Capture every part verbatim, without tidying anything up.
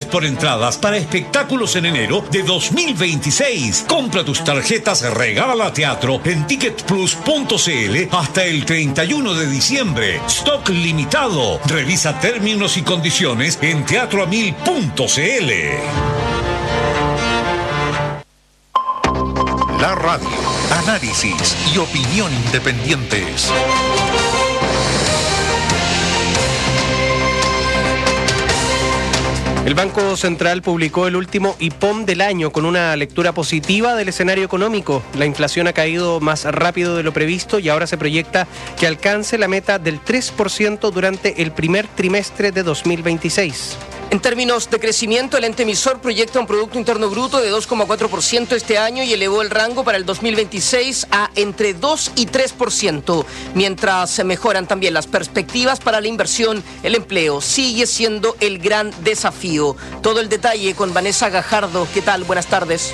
por entradas para espectáculos en enero de dos mil veintiséis. Compra tus tarjetas Regala Teatro en ticket plus punto c l hasta el treinta y uno de diciembre. Stock limitado. Revisa términos y condiciones en teatro a mil punto c l. La radio, análisis y opinión independientes. El Banco Central publicó el último I P O M del año con una lectura positiva del escenario económico. La inflación ha caído más rápido de lo previsto y ahora se proyecta que alcance la meta del tres por ciento durante el primer trimestre de dos mil veintiséis. En términos de crecimiento, el ente emisor proyecta un Producto Interno Bruto de dos coma cuatro por ciento este año y elevó el rango para el dos mil veintiséis a entre dos y tres por ciento. Mientras se mejoran también las perspectivas para la inversión, el empleo sigue siendo el gran desafío. Todo el detalle con Vanessa Gajardo. ¿Qué tal? Buenas tardes.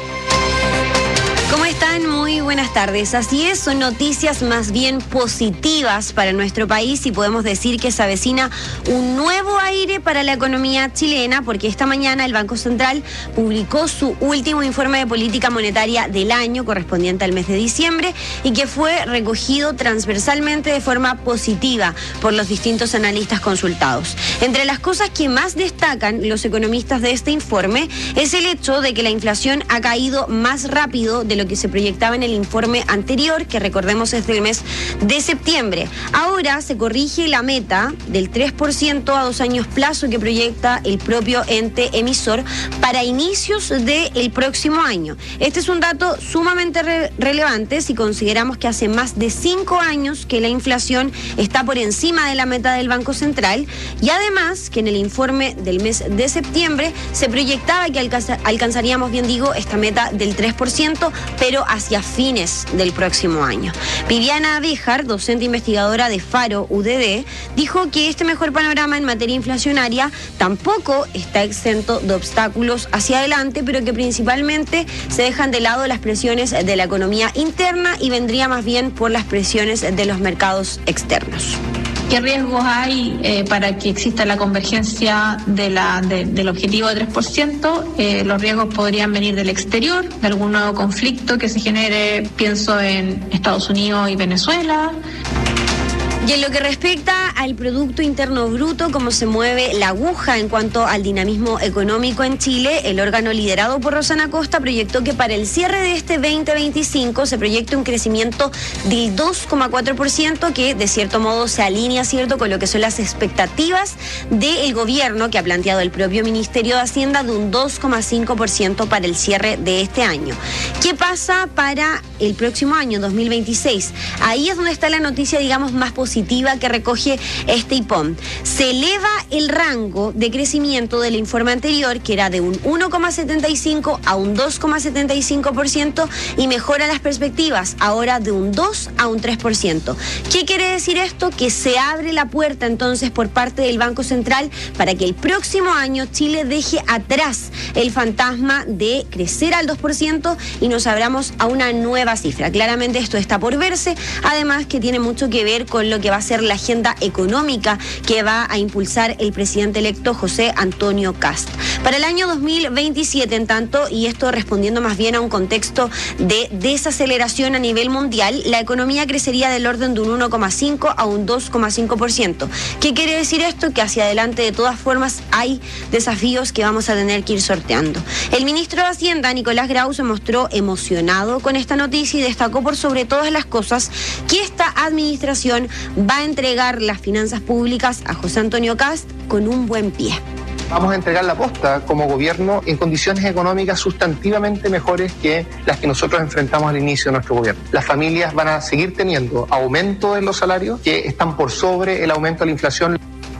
¿Cómo están? Muy buenas tardes. Así es, son noticias más bien positivas para nuestro país y podemos decir que se avecina un nuevo aire para la economía chilena, porque esta mañana el Banco Central publicó su último informe de política monetaria del año correspondiente al mes de diciembre y que fue recogido transversalmente de forma positiva por los distintos analistas consultados. Entre las cosas que más destacan los economistas de este informe es el hecho de que la inflación ha caído más rápido de lo que se proyectaba en el informe anterior, que recordemos es del mes de septiembre. Ahora se corrige la meta del tres por ciento a dos años plazo que proyecta el propio ente emisor para inicios del próximo año. Este es un dato sumamente re- relevante si consideramos que hace más de cinco años que la inflación está por encima de la meta del Banco Central y además que en el informe del mes de septiembre se proyectaba que alcanza- alcanzaríamos, bien digo, esta meta del tres por ciento, pero hacia fines del próximo año. Viviana Béjar, docente investigadora de Faro U D D, dijo que este mejor panorama en materia inflacionaria tampoco está exento de obstáculos hacia adelante, pero que principalmente se dejan de lado las presiones de la economía interna y vendría más bien por las presiones de los mercados externos. ¿Qué riesgos hay eh, para que exista la convergencia de la, de, del objetivo de tres por ciento? Eh, los riesgos podrían venir del exterior, de algún nuevo conflicto que se genere, pienso en Estados Unidos y Venezuela. Y en lo que respecta al Producto Interno Bruto, cómo se mueve la aguja en cuanto al dinamismo económico en Chile, el órgano liderado por Rosana Costa proyectó que para el cierre de este veinte veinticinco se proyecta un crecimiento del dos coma cuatro por ciento, que de cierto modo se alinea, ¿cierto?, con lo que son las expectativas del gobierno que ha planteado el propio Ministerio de Hacienda de un dos coma cinco por ciento para el cierre de este año. ¿Qué pasa para el próximo año, dos mil veintiséis? Ahí es donde está la noticia, digamos, más positiva que recoge este I P O M. Se eleva el rango de crecimiento del informe anterior, que era de un uno coma setenta y cinco a un dos coma setenta y cinco por ciento, y mejora las perspectivas, ahora de un dos a un tres por ciento. ¿Qué quiere decir esto? Que se abre la puerta entonces por parte del Banco Central para que el próximo año Chile deje atrás el fantasma de crecer al dos por ciento y nos abramos a una nueva cifra. Claramente esto está por verse, además que tiene mucho que ver con lo que va a ser la agenda económica que va a impulsar el presidente electo José Antonio Kast. Para el año dos mil veintisiete, en tanto, y esto respondiendo más bien a un contexto de desaceleración a nivel mundial, la economía crecería del orden de un uno coma cinco a un dos coma cinco por ciento. ¿Qué quiere decir esto? Que hacia adelante de todas formas hay desafíos que vamos a tener que ir sorteando. El ministro de Hacienda, Nicolás Grau, se mostró emocionado con esta noticia y destacó por sobre todas las cosas que esta administración va a entregar las finanzas públicas a José Antonio Kast con un buen pie. Vamos a entregar la posta como gobierno en condiciones económicas sustantivamente mejores que las que nosotros enfrentamos al inicio de nuestro gobierno. Las familias van a seguir teniendo aumento en los salarios que están por sobre el aumento de la inflación.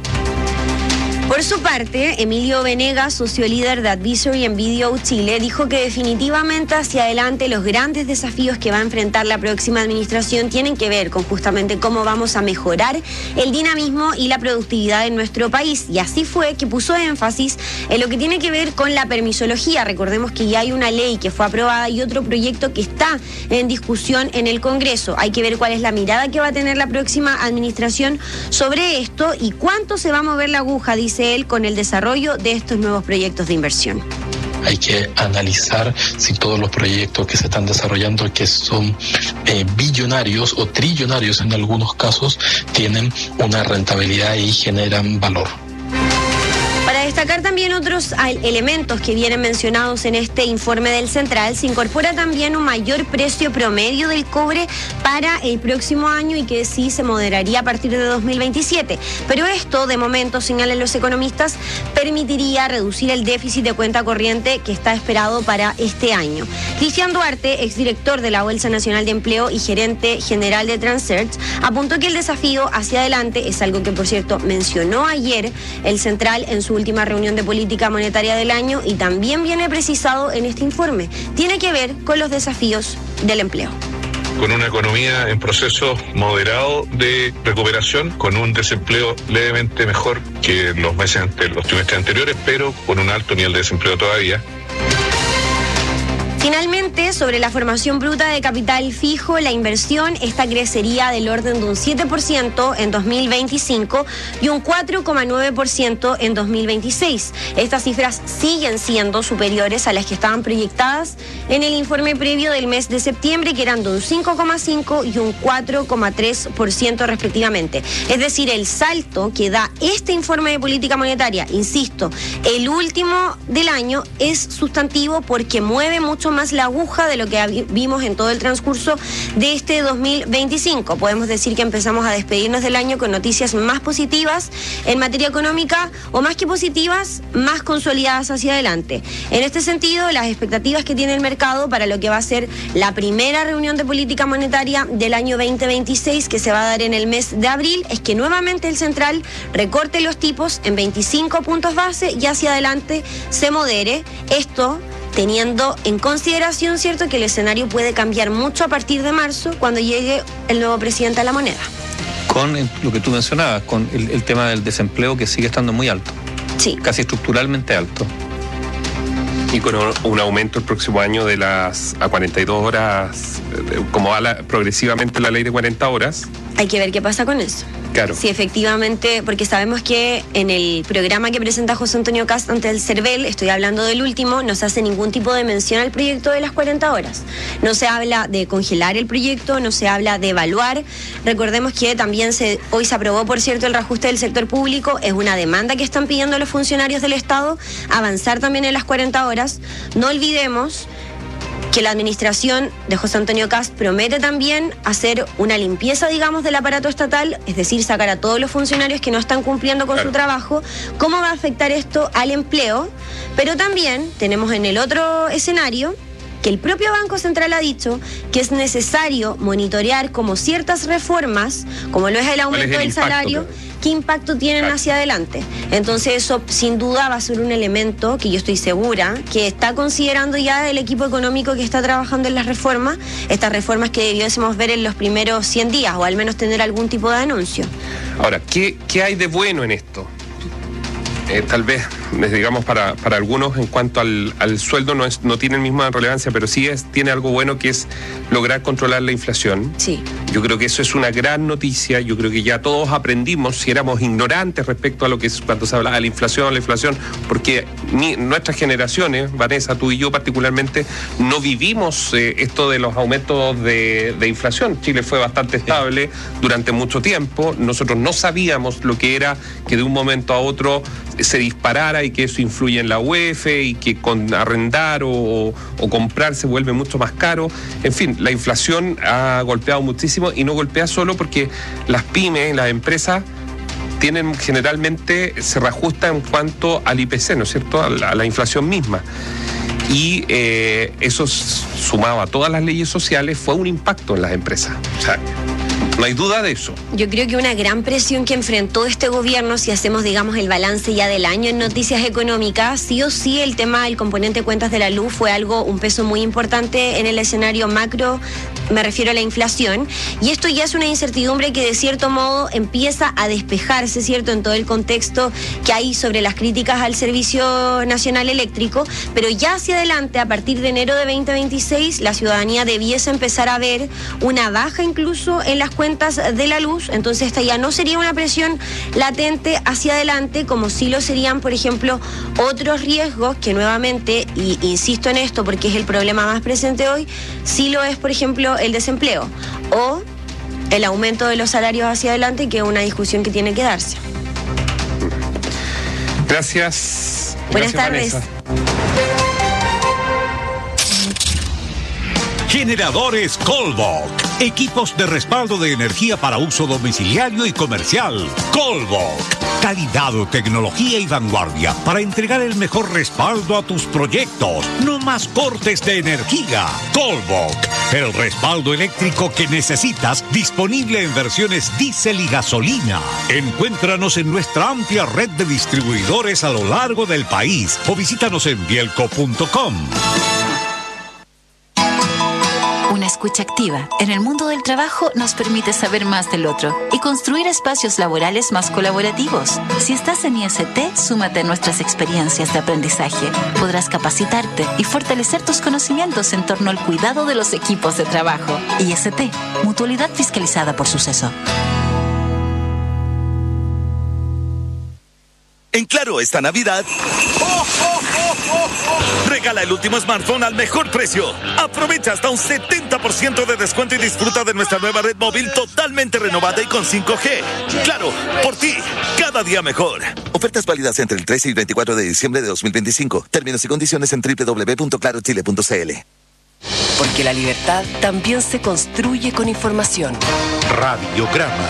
Por su parte, Emilio Venegas, socio líder de Advisory en Video Chile, dijo que definitivamente hacia adelante los grandes desafíos que va a enfrentar la próxima administración tienen que ver con justamente cómo vamos a mejorar el dinamismo y la productividad en nuestro país. Y así fue que puso énfasis en lo que tiene que ver con la permisología. Recordemos que ya hay una ley que fue aprobada y otro proyecto que está en discusión en el Congreso. Hay que ver cuál es la mirada que va a tener la próxima administración sobre esto y cuánto se va a mover la aguja, dice dice él, con el desarrollo de estos nuevos proyectos de inversión. Hay que analizar si todos los proyectos que se están desarrollando, que son eh, billonarios o trillonarios en algunos casos, tienen una rentabilidad y generan valor. Para destacar también otros elementos que vienen mencionados en este informe del Central, se incorpora también un mayor precio promedio del cobre para el próximo año y que sí se moderaría a partir de dos mil veintisiete. Pero esto, de momento, señalan los economistas, permitiría reducir el déficit de cuenta corriente que está esperado para este año. Cristian Duarte, exdirector de la Bolsa Nacional de Empleo y gerente general de Transearch, apuntó que el desafío hacia adelante es algo que, por cierto, mencionó ayer el Central en su última reunión de política monetaria del año y también viene precisado en este informe. Tiene que ver con los desafíos del empleo. Con una economía en proceso moderado de recuperación, con un desempleo levemente mejor que los meses ante, los trimestres anteriores, pero con un alto nivel de desempleo todavía. Finalmente, sobre la formación bruta de capital fijo, la inversión esta crecería del orden de un siete por ciento en dos mil veinticinco y un cuatro coma nueve por ciento en dos mil veintiséis. Estas cifras siguen siendo superiores a las que estaban proyectadas en el informe previo del mes de septiembre, que eran de un cinco coma cinco y un cuatro coma tres por ciento respectivamente. Es decir, el salto que da este informe de política monetaria, insisto, el último del año, es sustantivo porque mueve mucho más la aguja de lo que vimos en todo el transcurso de este dos mil veinticinco. Podemos decir que empezamos a despedirnos del año con noticias más positivas en materia económica, o más que positivas, más consolidadas hacia adelante. En este sentido, las expectativas que tiene el mercado para lo que va a ser la primera reunión de política monetaria del año veinte veintiséis, que se va a dar en el mes de abril, es que nuevamente el Central recorte los tipos en veinticinco puntos base y hacia adelante se modere. Esto teniendo en consideración, cierto, que el escenario puede cambiar mucho a partir de marzo, cuando llegue el nuevo presidente a la moneda. Con lo que tú mencionabas, con el, el tema del desempleo, que sigue estando muy alto. Sí. Casi estructuralmente alto. Y con un aumento el próximo año de las a cuarenta y dos horas, como va la, progresivamente la ley de cuarenta horas. Hay que ver qué pasa con eso. Claro. Sí, efectivamente, porque sabemos que en el programa que presenta José Antonio Kast ante el CERVEL, estoy hablando del último, no se hace ningún tipo de mención al proyecto de las cuarenta horas. No se habla de congelar el proyecto, no se habla de evaluar. Recordemos que también se, hoy se aprobó, por cierto, el reajuste del sector público. Es una demanda que están pidiendo los funcionarios del Estado, avanzar también en las cuarenta horas. No olvidemos que la administración de José Antonio Kast promete también hacer una limpieza, digamos, del aparato estatal, es decir, sacar a todos los funcionarios que no están cumpliendo con claro. su trabajo. ¿Cómo va a afectar esto al empleo? Pero también tenemos en el otro escenario que el propio Banco Central ha dicho que es necesario monitorear como ciertas reformas, como lo es el aumento es el del impacto, salario, pero... qué impacto tienen hacia adelante. Entonces eso sin duda va a ser un elemento que yo estoy segura que está considerando ya el equipo económico que está trabajando en las reformas, estas reformas que debiésemos ver en los primeros cien días, o al menos tener algún tipo de anuncio. Ahora, ¿qué, qué hay de bueno en esto? Eh, tal vez, digamos, para, para algunos en cuanto al, al sueldo no, es, no tiene la misma relevancia, pero sí es, tiene algo bueno, que es lograr controlar la inflación. Sí. Yo creo que eso es una gran noticia. Yo creo que ya todos aprendimos, si éramos ignorantes respecto a lo que es cuando se hablaba de la inflación, la inflación, porque ni, nuestras generaciones, Vanessa, tú y yo particularmente, no vivimos eh, esto de los aumentos de, de inflación. Chile fue bastante estable durante mucho tiempo. Nosotros no sabíamos lo que era que de un momento a otro se disparara y que eso influye en la U E F y que con arrendar o, o, o comprar se vuelve mucho más caro. En fin, la inflación ha golpeado muchísimo, y no golpea solo porque las pymes, las empresas, tienen generalmente, se reajustan en cuanto al I P C, ¿no es cierto?, a la, a la inflación misma. Y eh, eso, sumado a todas las leyes sociales, fue un impacto en las empresas. O sea, no hay duda de eso. Yo creo que una gran presión que enfrentó este gobierno, si hacemos, digamos, el balance ya del año en noticias económicas, sí o sí el tema del componente cuentas de la luz fue algo, un peso muy importante en el escenario macro, me refiero a la inflación, y esto ya es una incertidumbre que de cierto modo empieza a despejarse, ¿cierto?, en todo el contexto que hay sobre las críticas al Servicio Nacional Eléctrico, pero ya hacia adelante, a partir de enero de veinte veintiséis, la ciudadanía debiese empezar a ver una baja incluso en las cuentas cuentas de la luz, entonces esta ya no sería una presión latente hacia adelante, como sí lo serían, por ejemplo, otros riesgos que nuevamente, y insisto en esto porque es el problema más presente hoy, sí lo es, por ejemplo, el desempleo o el aumento de los salarios hacia adelante, que es una discusión que tiene que darse. Gracias. Buenas Gracias, tardes. Vanessa. Generadores Colbok. Equipos de respaldo de energía para uso domiciliario y comercial. Colbok. Calidad, tecnología y vanguardia para entregar el mejor respaldo a tus proyectos. No más cortes de energía. Colbok. El respaldo eléctrico que necesitas, disponible en versiones diésel y gasolina. Encuéntranos en nuestra amplia red de distribuidores a lo largo del país o visítanos en bielco punto com. Una escucha activa en el mundo del trabajo nos permite saber más del otro y construir espacios laborales más colaborativos. Si estás en I S T, súmate a nuestras experiencias de aprendizaje. Podrás capacitarte y fortalecer tus conocimientos en torno al cuidado de los equipos de trabajo. I S T, mutualidad fiscalizada por Suceso. En Claro, esta Navidad, ¡oh, oh, oh, oh, oh! Regala el último smartphone al mejor precio. Aprovecha hasta un setenta por ciento de descuento y disfruta de nuestra nueva red móvil totalmente renovada y con cinco G. Claro, por ti, cada día mejor. Ofertas válidas entre el trece y veinticuatro de diciembre de dos mil veinticinco. Términos y condiciones en doble u doble u doble u punto claro chile punto c l. Porque la libertad también se construye con información. Radiograma.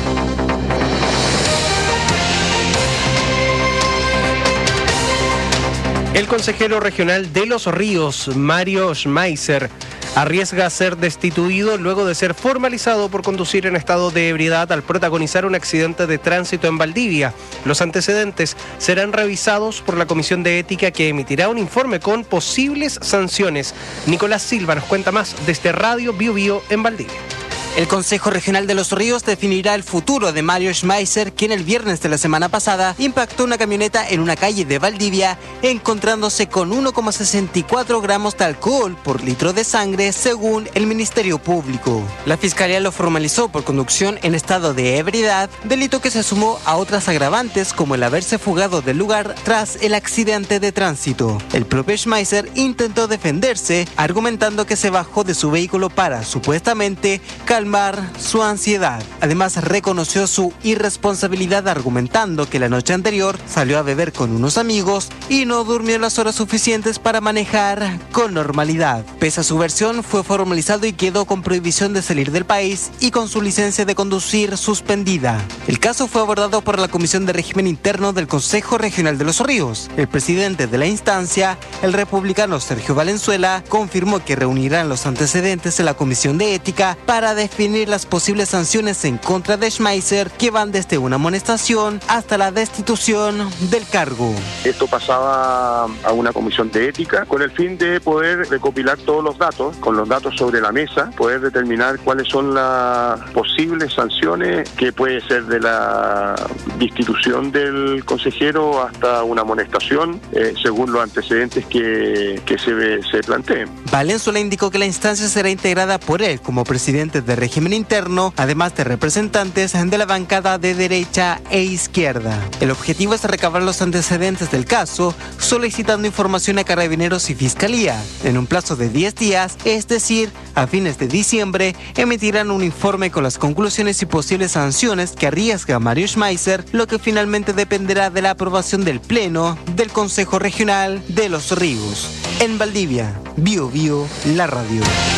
El consejero regional de Los Ríos, Mario Schmeiser, arriesga a ser destituido luego de ser formalizado por conducir en estado de ebriedad al protagonizar un accidente de tránsito en Valdivia. Los antecedentes serán revisados por la Comisión de Ética, que emitirá un informe con posibles sanciones. Nicolás Silva nos cuenta más desde Radio Bio Bio en Valdivia. El Consejo Regional de Los Ríos definirá el futuro de Mario Schmeiser, quien el viernes de la semana pasada impactó una camioneta en una calle de Valdivia, encontrándose con uno coma sesenta y cuatro gramos de alcohol por litro de sangre, según el Ministerio Público. La Fiscalía lo formalizó por conducción en estado de ebriedad, delito que se sumó a otras agravantes como el haberse fugado del lugar tras el accidente de tránsito. El propio Schmeiser intentó defenderse, argumentando que se bajó de su vehículo para, supuestamente, calmar su ansiedad. Además, reconoció su irresponsabilidad argumentando que la noche anterior salió a beber con unos amigos y no durmió las horas suficientes para manejar con normalidad. Pese a su versión, fue formalizado y quedó con prohibición de salir del país y con su licencia de conducir suspendida. El caso fue abordado por la Comisión de Régimen Interno del Consejo Regional de Los Ríos. El presidente de la instancia, el republicano Sergio Valenzuela, confirmó que reunirán los antecedentes de la Comisión de Ética para definir las posibles sanciones en contra de Schmeiser, que van desde una amonestación hasta la destitución del cargo. Esto pasaba a una comisión de ética con el fin de poder recopilar todos los datos, con los datos sobre la mesa, poder determinar cuáles son las posibles sanciones, que puede ser de la destitución del consejero hasta una amonestación, eh, según los antecedentes que, que se, se planteen. Valenzuela indicó que la instancia será integrada por él como presidente de régimen interno, además de representantes de la bancada de derecha e izquierda. El objetivo es recabar los antecedentes del caso, solicitando información a Carabineros y Fiscalía. En un plazo de diez días, es decir, a fines de diciembre, emitirán un informe con las conclusiones y posibles sanciones que arriesga Mario Schmeiser, lo que finalmente dependerá de la aprobación del Pleno del Consejo Regional de Los Ríos. En Valdivia, Bio Bio, la radio.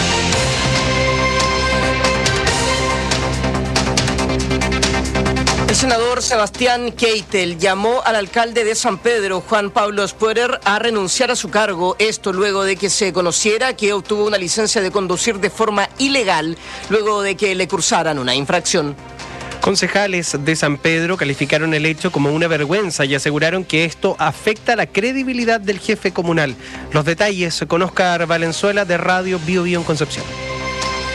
El senador Sebastián Keitel llamó al alcalde de San Pedro, Juan Pablo Spuerer, a renunciar a su cargo. Esto luego de que se conociera que obtuvo una licencia de conducir de forma ilegal, luego de que le cursaran una infracción. Concejales de San Pedro calificaron el hecho como una vergüenza y aseguraron que esto afecta la credibilidad del jefe comunal. Los detalles con Óscar Valenzuela de Radio Bio Bio en Concepción.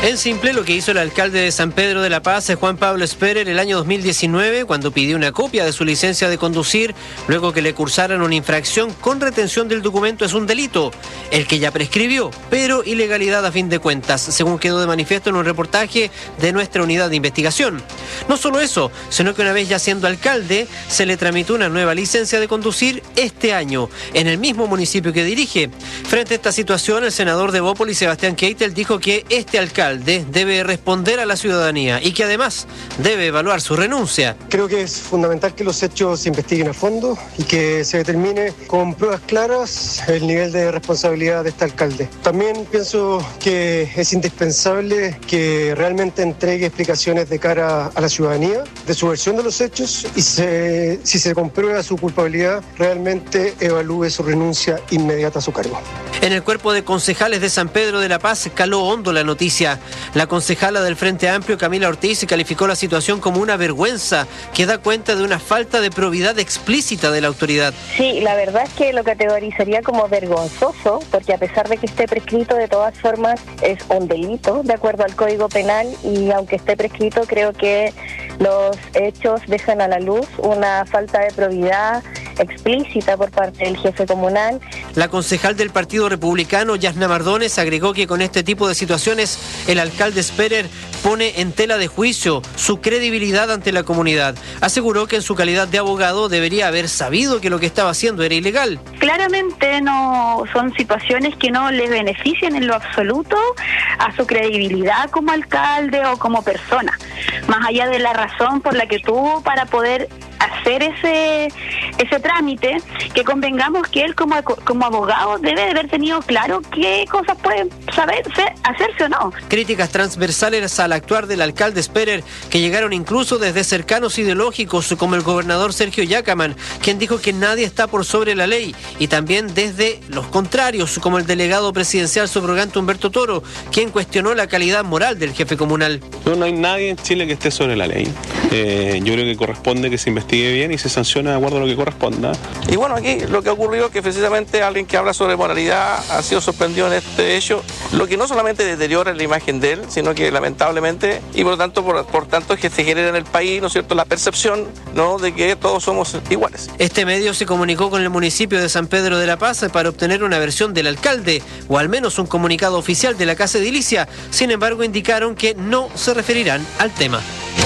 En simple, lo que hizo el alcalde de San Pedro de la Paz, Juan Pablo Sperer, el año dos mil diecinueve, cuando pidió una copia de su licencia de conducir, luego que le cursaran una infracción con retención del documento, es un delito, el que ya prescribió, pero ilegalidad a fin de cuentas, según quedó de manifiesto en un reportaje de nuestra unidad de investigación. No solo eso, sino que una vez ya siendo alcalde, se le tramitó una nueva licencia de conducir este año, en el mismo municipio que dirige. Frente a esta situación, el senador de Bópoli, Sebastián Keitel, dijo que este alcalde debe responder a la ciudadanía y que además debe evaluar su renuncia. Creo que es fundamental que los hechos se investiguen a fondo y que se determine con pruebas claras el nivel de responsabilidad de este alcalde. También pienso que es indispensable que realmente entregue explicaciones de cara a la ciudadanía de su versión de los hechos y se, si se comprueba su culpabilidad, realmente evalúe su renuncia inmediata a su cargo. En el cuerpo de concejales de San Pedro de la Paz caló hondo la noticia. La concejala del Frente Amplio, Camila Ortiz, calificó la situación como una vergüenza que da cuenta de una falta de probidad explícita de la autoridad. Sí, la verdad es que lo categorizaría como vergonzoso, porque a pesar de que esté prescrito, de todas formas es un delito de acuerdo al Código Penal, y aunque esté prescrito, creo que los hechos dejan a la luz una falta de probidad explícita por parte del jefe comunal. La concejal del Partido Republicano, Yasna Mardones, agregó que con este tipo de situaciones el alcalde Sperer pone en tela de juicio su credibilidad ante la comunidad. Aseguró que en su calidad de abogado debería haber sabido que lo que estaba haciendo era ilegal. Claramente no son situaciones que no les benefician en lo absoluto a su credibilidad como alcalde o como persona, más allá de la razón por la que tuvo para poder hacer ese ese trámite, que convengamos que él como, como abogado debe de haber tenido claro qué cosas pueden saber hacerse o no. Críticas transversales al actuar del alcalde Sperer, que llegaron incluso desde cercanos ideológicos como el gobernador Sergio Yacaman, quien dijo que nadie está por sobre la ley, y también desde los contrarios como el delegado presidencial subrogante Humberto Toro, quien cuestionó la calidad moral del jefe comunal. No, no hay nadie en Chile que esté sobre la ley. Eh, yo creo que corresponde que se investigue bien y se sancione de acuerdo a lo que corresponda. Y bueno, aquí lo que ha ocurrido es que precisamente alguien que habla sobre moralidad ha sido sorprendido en este hecho, lo que no solamente deteriora la imagen de él, sino que lamentablemente, y por lo tanto, por, por tanto, es que se genera en el país, ¿no es cierto?, la percepción, ¿no?, de que todos somos iguales. Este medio se comunicó con el municipio de San Pedro de la Paz para obtener una versión del alcalde, o al menos un comunicado oficial de la Casa Edilicia. Sin embargo, indicaron que no se referirán al tema.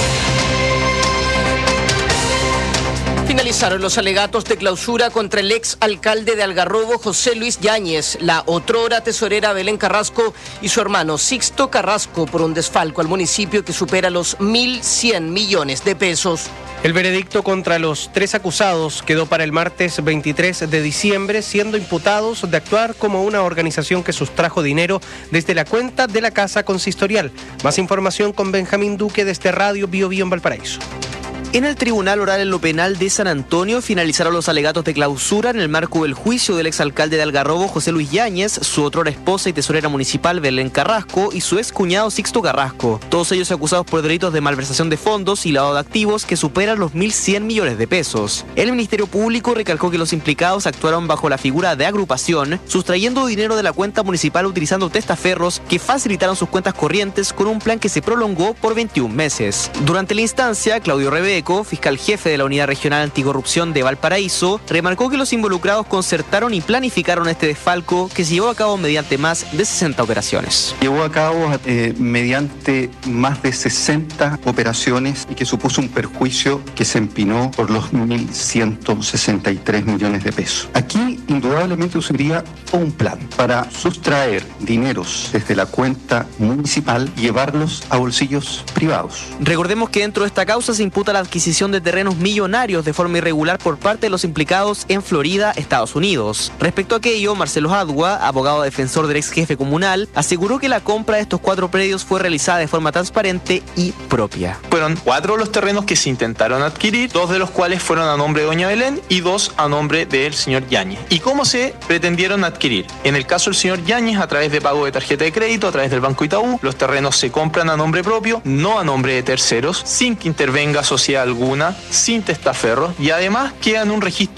Finalizaron los alegatos de clausura contra el ex alcalde de Algarrobo, José Luis Yáñez, la otrora tesorera Belén Carrasco y su hermano Sixto Carrasco por un desfalco al municipio que supera los mil cien millones de pesos. El veredicto contra los tres acusados quedó para el martes veintitrés de diciembre, siendo imputados de actuar como una organización que sustrajo dinero desde la cuenta de la casa consistorial. Más información con Benjamín Duque desde Radio Bio Bio en Valparaíso. En el Tribunal Oral en lo Penal de San Antonio finalizaron los alegatos de clausura en el marco del juicio del exalcalde de Algarrobo, José Luis Yáñez, su otrora esposa y tesorera municipal, Belén Carrasco, y su excuñado, Sixto Carrasco. Todos ellos acusados por delitos de malversación de fondos y lavado de activos que superan los mil cien millones de pesos. El Ministerio Público recalcó que los implicados actuaron bajo la figura de agrupación, sustrayendo dinero de la cuenta municipal utilizando testaferros que facilitaron sus cuentas corrientes con un plan que se prolongó por veintiún meses. Durante la instancia, Claudio Rebeco, fiscal jefe de la Unidad Regional Anticorrupción de Valparaíso, remarcó que los involucrados concertaron y planificaron este desfalco que se llevó a cabo mediante más de sesenta operaciones. Llevó a cabo eh, mediante más de sesenta operaciones y que supuso un perjuicio que se empinó por los mil ciento sesenta y tres millones de pesos. Aquí indudablemente usaría un plan para sustraer dineros desde la cuenta municipal y llevarlos a bolsillos privados. Recordemos que dentro de esta causa se imputa la adquisición de terrenos millonarios de forma irregular por parte de los implicados en Florida, Estados Unidos. Respecto a aquello, Marcelo Adua, abogado defensor del ex jefe comunal, aseguró que la compra de estos cuatro predios fue realizada de forma transparente y propia. Fueron cuatro los terrenos que se intentaron adquirir, dos de los cuales fueron a nombre de doña Belén y dos a nombre del señor Yáñez. ¿Y cómo se pretendieron adquirir? En el caso del señor Yáñez, a través de pago de tarjeta de crédito, a través del Banco Itaú, los terrenos se compran a nombre propio, no a nombre de terceros, sin que intervenga sociedad alguna, sin testaferros, y además queda en un registro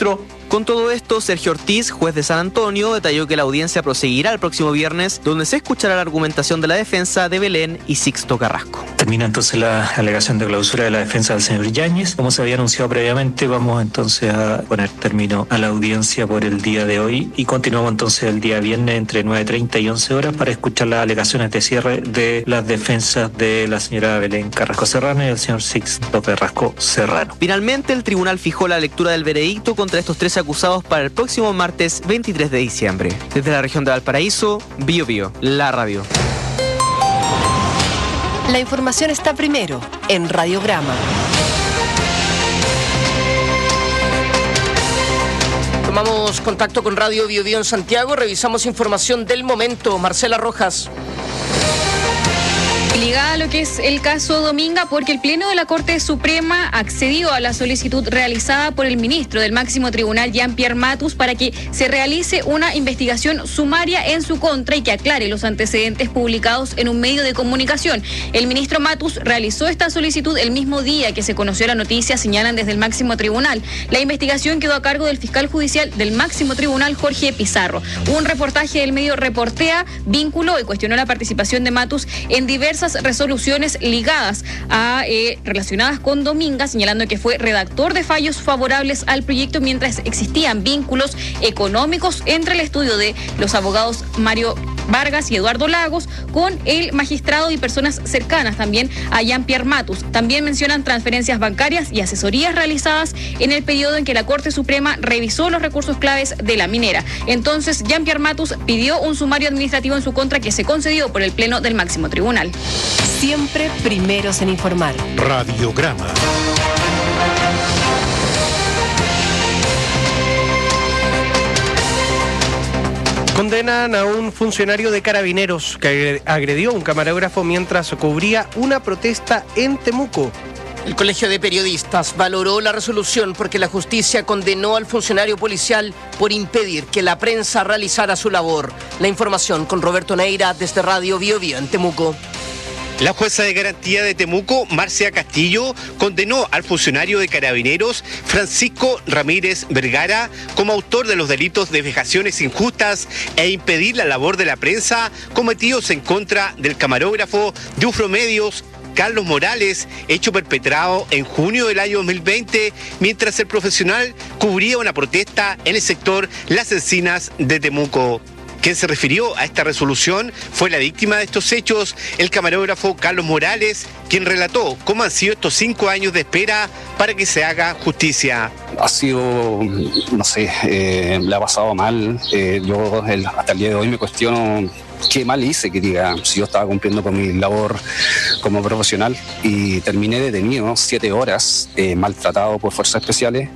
Con todo esto, Sergio Ortiz, juez de San Antonio, detalló que la audiencia proseguirá el próximo viernes, donde se escuchará la argumentación de la defensa de Belén y Sixto Carrasco. Termina entonces la alegación de clausura de la defensa del señor Yáñez. Como se había anunciado previamente, vamos entonces a poner término a la audiencia por el día de hoy y continuamos entonces el día viernes entre nueve treinta y once horas para escuchar las alegaciones de cierre de las defensas de la señora Belén Carrasco Serrano y el señor Sixto Carrasco Serrano. Finalmente, el tribunal fijó la lectura del veredicto contra estos tres acusados para el próximo martes veintitrés de diciembre. Desde la región de Valparaíso, Bio Bio, la radio. La información está primero en Radiograma. Tomamos contacto con Radio Bio Bio en Santiago, revisamos información del momento. Marcela Rojas. Ligada a lo que es el caso Dominga, porque el Pleno de la Corte Suprema accedió a la solicitud realizada por el ministro del máximo tribunal, Jean-Pierre Matus, para que se realice una investigación sumaria en su contra y que aclare los antecedentes publicados en un medio de comunicación. El ministro Matus realizó esta solicitud el mismo día que se conoció la noticia, señalan desde el máximo tribunal. La investigación quedó a cargo del fiscal judicial del máximo tribunal, Jorge Pizarro. Un reportaje del medio Reportea vinculó y cuestionó la participación de Matus en diversas resoluciones ligadas a eh, relacionadas con Dominga, señalando que fue redactor de fallos favorables al proyecto mientras existían vínculos económicos entre el estudio de los abogados Mario Vargas y Eduardo Lagos con el magistrado y personas cercanas también a Jean-Pierre Matus. También mencionan transferencias bancarias y asesorías realizadas en el periodo en que la Corte Suprema revisó los recursos claves de la minera. Entonces, Jean-Pierre Matus pidió un sumario administrativo en su contra que se concedió por el Pleno del máximo tribunal. Siempre primeros en informar. Radiograma. Condenan a un funcionario de Carabineros que agredió a un camarógrafo mientras cubría una protesta en Temuco. El Colegio de Periodistas valoró la resolución porque la justicia condenó al funcionario policial por impedir que la prensa realizara su labor. La información con Roberto Neira desde Radio Bio Bio en Temuco. La jueza de garantía de Temuco, Marcia Castillo, condenó al funcionario de Carabineros, Francisco Ramírez Vergara, como autor de los delitos de vejaciones injustas e impedir la labor de la prensa cometidos en contra del camarógrafo de Ufromedios, Carlos Morales, hecho perpetrado en junio del año dos mil veinte, mientras el profesional cubría una protesta en el sector Las Encinas de Temuco. Quien se refirió a esta resolución fue la víctima de estos hechos, el camarógrafo Carlos Morales, quien relató cómo han sido estos cinco años de espera para que se haga justicia. Ha sido, no sé, eh, le ha pasado mal. Eh, yo el, hasta el día de hoy me cuestiono qué mal hice, que diga, si yo estaba cumpliendo con mi labor como profesional y terminé detenido siete horas, eh, maltratado por fuerzas especiales,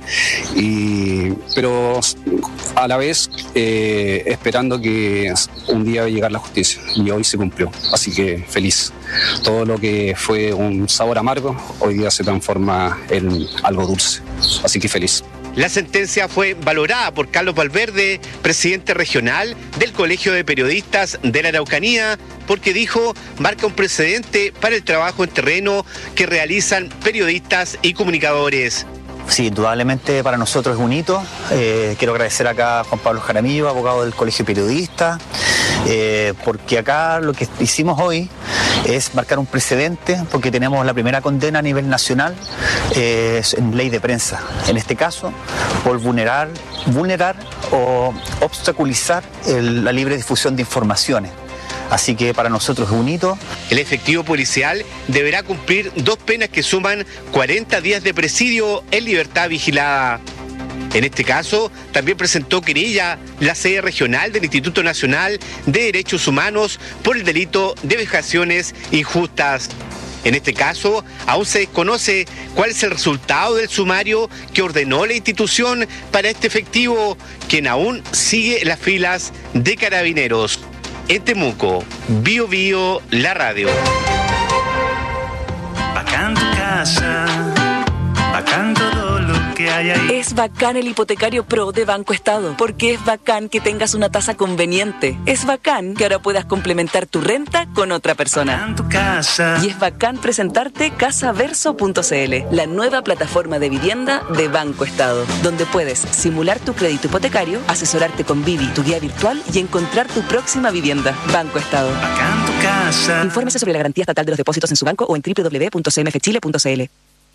y, pero a la vez eh, esperando que un día iba a llegar la justicia, y hoy se cumplió, así que feliz. Todo lo que fue un sabor amargo, hoy día se transforma en algo dulce, así que feliz. La sentencia fue valorada por Carlos Valverde, presidente regional del Colegio de Periodistas de la Araucanía, porque dijo marca un precedente para el trabajo en terreno que realizan periodistas y comunicadores. Sí, indudablemente para nosotros es un hito. Eh, quiero agradecer acá a Juan Pablo Jaramillo, abogado del Colegio de Periodistas, eh, porque acá lo que hicimos hoy es marcar un precedente, porque tenemos la primera condena a nivel nacional eh, en ley de prensa. En este caso, por vulnerar, vulnerar o obstaculizar el, la libre difusión de informaciones. Así que para nosotros es un hito. El efectivo policial deberá cumplir dos penas que suman cuarenta días de presidio en libertad vigilada. En este caso, también presentó querella la sede regional del Instituto Nacional de Derechos Humanos por el delito de vejaciones injustas. En este caso, aún se desconoce cuál es el resultado del sumario que ordenó la institución para este efectivo, quien aún sigue las filas de Carabineros. En Temuco, Bio Bio, la radio. Acá en tu casa, acá en todo lo que que hay ahí. Es bacán el hipotecario Pro de Banco Estado, porque es bacán que tengas una tasa conveniente. Es bacán que ahora puedas complementar tu renta con otra persona. En tu casa. Y es bacán presentarte casaverso punto c l, la nueva plataforma de vivienda de Banco Estado, donde puedes simular tu crédito hipotecario, asesorarte con Vivi, tu guía virtual, y encontrar tu próxima vivienda. Banco Estado. Bacán en tu casa. Infórmese sobre la garantía estatal de los depósitos en su banco o en doble u doble u doble u punto c m f chile punto c l.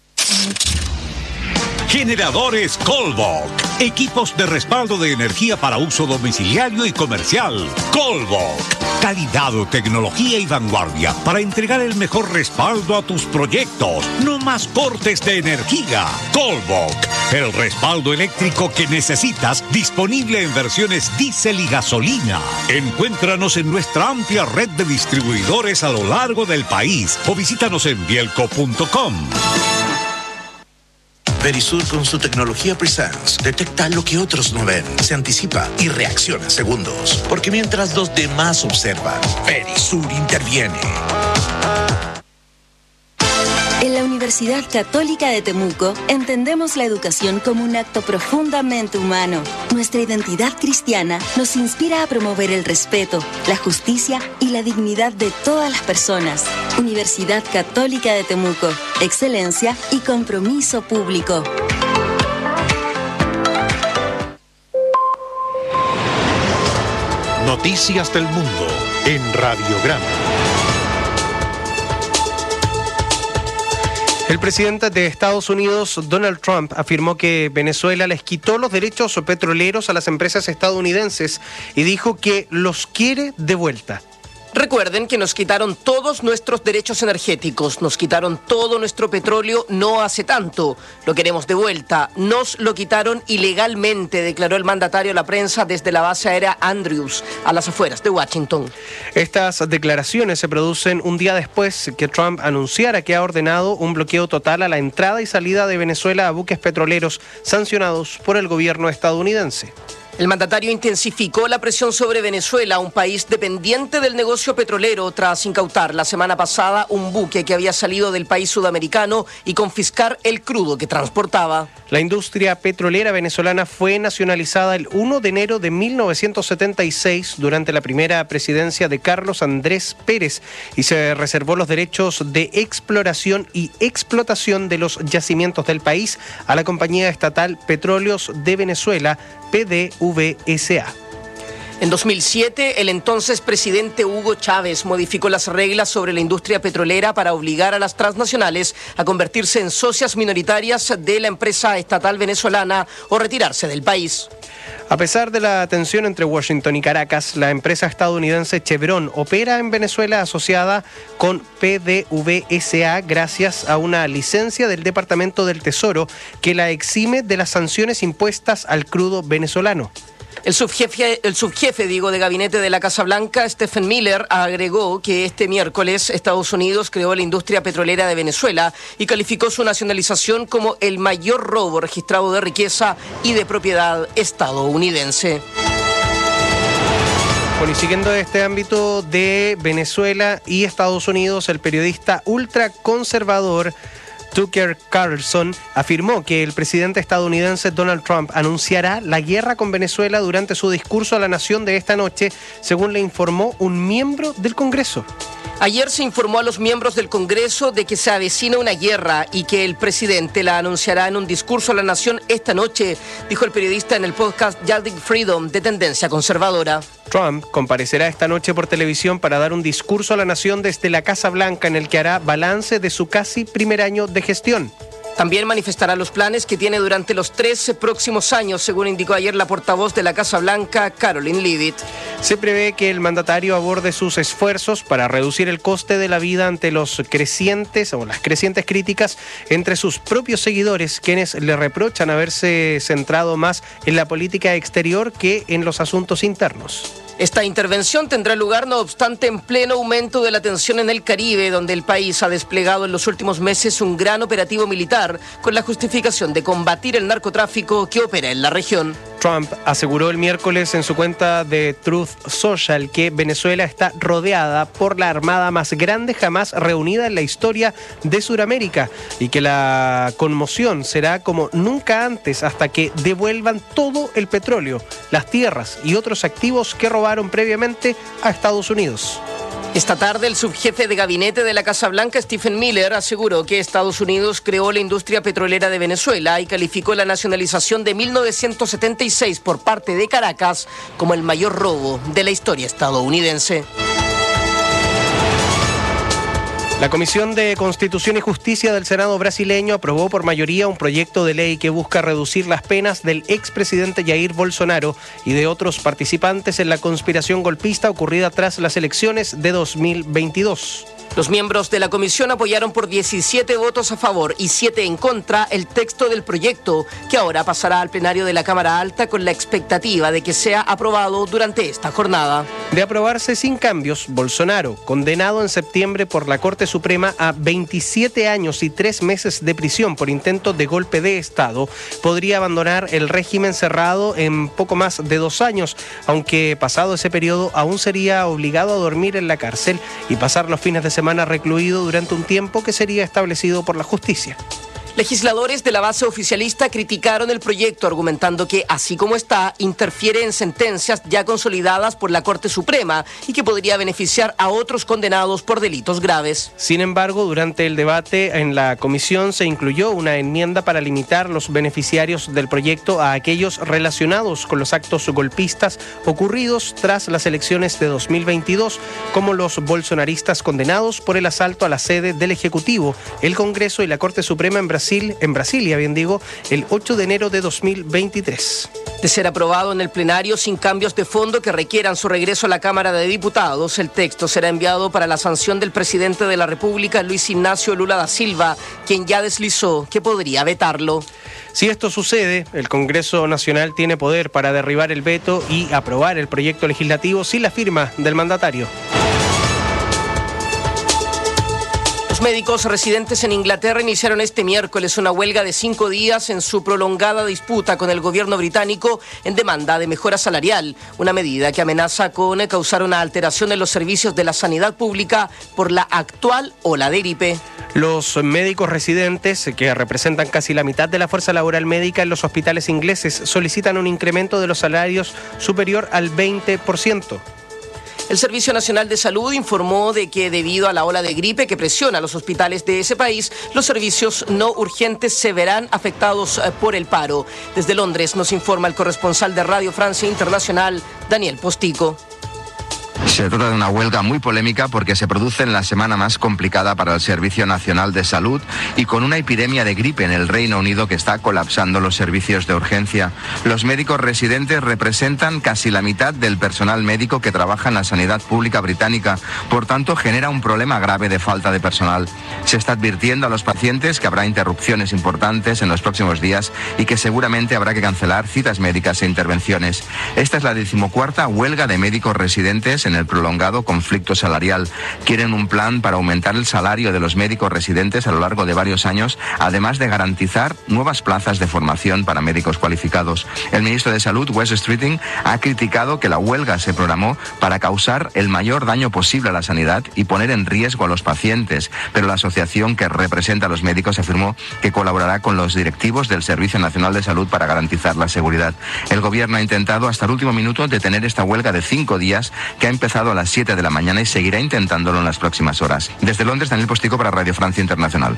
Generadores Colbok. Equipos de respaldo de energía para uso domiciliario y comercial. Colbok. Calidad, tecnología y vanguardia para entregar el mejor respaldo a tus proyectos. No más cortes de energía. Colbok. El respaldo eléctrico que necesitas, disponible en versiones diésel y gasolina. Encuéntranos en nuestra amplia red de distribuidores a lo largo del país o visítanos en bielco punto com. Verisur, con su tecnología Presence, detecta lo que otros no ven, se anticipa y reacciona en segundos. Porque mientras los demás observan, Verisur interviene. En la Universidad Católica de Temuco entendemos la educación como un acto profundamente humano. Nuestra identidad cristiana nos inspira a promover el respeto, la justicia y la dignidad de todas las personas. Universidad Católica de Temuco, excelencia y compromiso público. Noticias del Mundo en Radiograma. El presidente de Estados Unidos, Donald Trump, afirmó que Venezuela les quitó los derechos petroleros a las empresas estadounidenses y dijo que los quiere de vuelta. Recuerden que nos quitaron todos nuestros derechos energéticos, nos quitaron todo nuestro petróleo no hace tanto. Lo queremos de vuelta. Nos lo quitaron ilegalmente, declaró el mandatario a la prensa desde la base aérea Andrews, a las afueras de Washington. Estas declaraciones se producen un día después que Trump anunciara que ha ordenado un bloqueo total a la entrada y salida de Venezuela a buques petroleros sancionados por el gobierno estadounidense. El mandatario intensificó la presión sobre Venezuela, un país dependiente del negocio petrolero, tras incautar la semana pasada un buque que había salido del país sudamericano y confiscar el crudo que transportaba. La industria petrolera venezolana fue nacionalizada el primero de enero de mil novecientos setenta y seis durante la primera presidencia de Carlos Andrés Pérez y se reservó los derechos de exploración y explotación de los yacimientos del país a la compañía estatal Petróleos de Venezuela, P D V S A. En dos mil siete, el entonces presidente Hugo Chávez modificó las reglas sobre la industria petrolera para obligar a las transnacionales a convertirse en socias minoritarias de la empresa estatal venezolana o retirarse del país. A pesar de la tensión entre Washington y Caracas, la empresa estadounidense Chevron opera en Venezuela asociada con P D V S A gracias a una licencia del Departamento del Tesoro que la exime de las sanciones impuestas al crudo venezolano. El subjefe, el subjefe digo, de gabinete de la Casa Blanca, Stephen Miller, agregó que este miércoles Estados Unidos creó la industria petrolera de Venezuela y calificó su nacionalización como el mayor robo registrado de riqueza y de propiedad estadounidense. Bueno, y siguiendo este ámbito de Venezuela y Estados Unidos, el periodista ultraconservador Tucker Carlson afirmó que el presidente estadounidense Donald Trump anunciará la guerra con Venezuela durante su discurso a la nación de esta noche, según le informó un miembro del Congreso. Ayer se informó a los miembros del Congreso de que se avecina una guerra y que el presidente la anunciará en un discurso a la nación esta noche, dijo el periodista en el podcast Yarding Freedom de tendencia conservadora. Trump comparecerá esta noche por televisión para dar un discurso a la nación desde la Casa Blanca en el que hará balance de su casi primer año de gestión. También manifestará los planes que tiene durante los trece próximos años, según indicó ayer la portavoz de la Casa Blanca, Caroline Leavitt. Se prevé que el mandatario aborde sus esfuerzos para reducir el coste de la vida ante los crecientes o las crecientes críticas entre sus propios seguidores, quienes le reprochan haberse centrado más en la política exterior que en los asuntos internos. Esta intervención tendrá lugar, no obstante, en pleno aumento de la tensión en el Caribe, donde el país ha desplegado en los últimos meses un gran operativo militar con la justificación de combatir el narcotráfico que opera en la región. Trump aseguró el miércoles en su cuenta de Truth Social que Venezuela está rodeada por la armada más grande jamás reunida en la historia de Sudamérica y que la conmoción será como nunca antes hasta que devuelvan todo el petróleo, las tierras y otros activos que robaron previamente a Estados Unidos. Esta tarde, el subjefe de gabinete de la Casa Blanca, Stephen Miller, aseguró que Estados Unidos creó la industria petrolera de Venezuela y calificó la nacionalización de mil novecientos setenta y seis por parte de Caracas como el mayor robo de la historia estadounidense. La Comisión de Constitución y Justicia del Senado brasileño aprobó por mayoría un proyecto de ley que busca reducir las penas del expresidente Jair Bolsonaro y de otros participantes en la conspiración golpista ocurrida tras las elecciones de dos mil veintidós. Los miembros de la comisión apoyaron por diecisiete votos a favor y siete en contra el texto del proyecto, que ahora pasará al plenario de la Cámara Alta con la expectativa de que sea aprobado durante esta jornada. De aprobarse sin cambios, Bolsonaro, condenado en septiembre por la Corte Suprema a veintisiete años y tres meses de prisión por intento de golpe de Estado, podría abandonar el régimen cerrado en poco más de dos años, aunque pasado ese periodo aún sería obligado a dormir en la cárcel y pasar los fines de semana recluido durante un tiempo que sería establecido por la justicia. Legisladores de la base oficialista criticaron el proyecto argumentando que, así como está, interfiere en sentencias ya consolidadas por la Corte Suprema y que podría beneficiar a otros condenados por delitos graves. Sin embargo, durante el debate en la comisión se incluyó una enmienda para limitar los beneficiarios del proyecto a aquellos relacionados con los actos golpistas ocurridos tras las elecciones de dos mil veintidós, como los bolsonaristas condenados por el asalto a la sede del Ejecutivo, el Congreso y la Corte Suprema en Brasil. en Brasilia, bien digo, el ocho de enero de dos mil veintitrés. De ser aprobado en el plenario sin cambios de fondo que requieran su regreso a la Cámara de Diputados, el texto será enviado para la sanción del presidente de la República, Luis Ignacio Lula da Silva, quien ya deslizó que podría vetarlo. Si esto sucede, el Congreso Nacional tiene poder para derribar el veto y aprobar el proyecto legislativo sin la firma del mandatario. Los médicos residentes en Inglaterra iniciaron este miércoles una huelga de cinco días en su prolongada disputa con el gobierno británico en demanda de mejora salarial, una medida que amenaza con causar una alteración en los servicios de la sanidad pública por la actual ola de gripe. Los médicos residentes, que representan casi la mitad de la fuerza laboral médica en los hospitales ingleses, solicitan un incremento de los salarios superior al veinte por ciento. El Servicio Nacional de Salud informó de que debido a la ola de gripe que presiona los hospitales de ese país, los servicios no urgentes se verán afectados por el paro. Desde Londres nos informa el corresponsal de Radio Francia Internacional, Daniel Postigo. Se trata de una huelga muy polémica porque se produce en la semana más complicada para el Servicio Nacional de Salud y con una epidemia de gripe en el Reino Unido que está colapsando los servicios de urgencia. Los médicos residentes representan casi la mitad del personal médico que trabaja en la sanidad pública británica, por tanto genera un problema grave de falta de personal. Se está advirtiendo a los pacientes que habrá interrupciones importantes en los próximos días y que seguramente habrá que cancelar citas médicas e intervenciones. Esta es la decimocuarta huelga de médicos residentes en el prolongado conflicto salarial. Quieren un plan para aumentar el salario de los médicos residentes a lo largo de varios años, además de garantizar nuevas plazas de formación para médicos cualificados. El ministro de Salud, Wes Streeting, ha criticado que la huelga se programó para causar el mayor daño posible a la sanidad y poner en riesgo a los pacientes, pero la asociación que representa a los médicos afirmó que colaborará con los directivos del Servicio Nacional de Salud para garantizar la seguridad. El gobierno ha intentado hasta el último minuto detener esta huelga de cinco días que ha empezado a las siete de la mañana y seguirá intentándolo en las próximas horas. Desde Londres, Daniel Postigo para Radio Francia Internacional.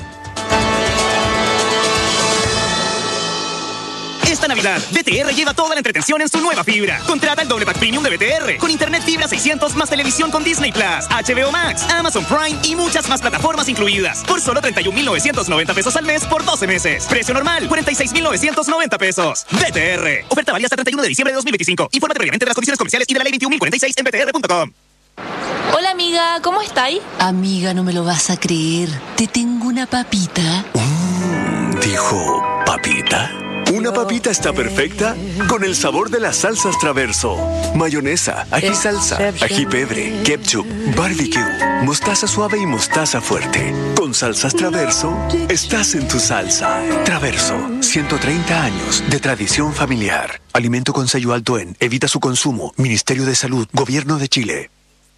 Esta Navidad, B T R lleva toda la entretención en su nueva fibra. Contrata el doble pack premium de B T R con internet fibra seiscientos más televisión con Disney Plus, H B O Max, Amazon Prime y muchas más plataformas incluidas. Por solo treinta y un mil novecientos noventa pesos al mes por doce meses. Precio normal, cuarenta y seis mil novecientos noventa pesos. B T R. Oferta válida hasta treinta y uno de diciembre de dos mil veinticinco. Infórmate previamente de las condiciones comerciales y de la ley veintiún mil cuarenta y seis en b t r punto com. Hola amiga, ¿cómo estáis? Amiga, no me lo vas a creer. Te tengo una papita. Mm, dijo papita. Una papita está perfecta con el sabor de las salsas Traverso. Mayonesa, ají salsa, ají pebre, ketchup, barbecue, mostaza suave y mostaza fuerte. Con salsas Traverso, estás en tu salsa. Traverso, ciento treinta años de tradición familiar. Alimento con sello alto en. Evita su consumo. Ministerio de Salud. Gobierno de Chile.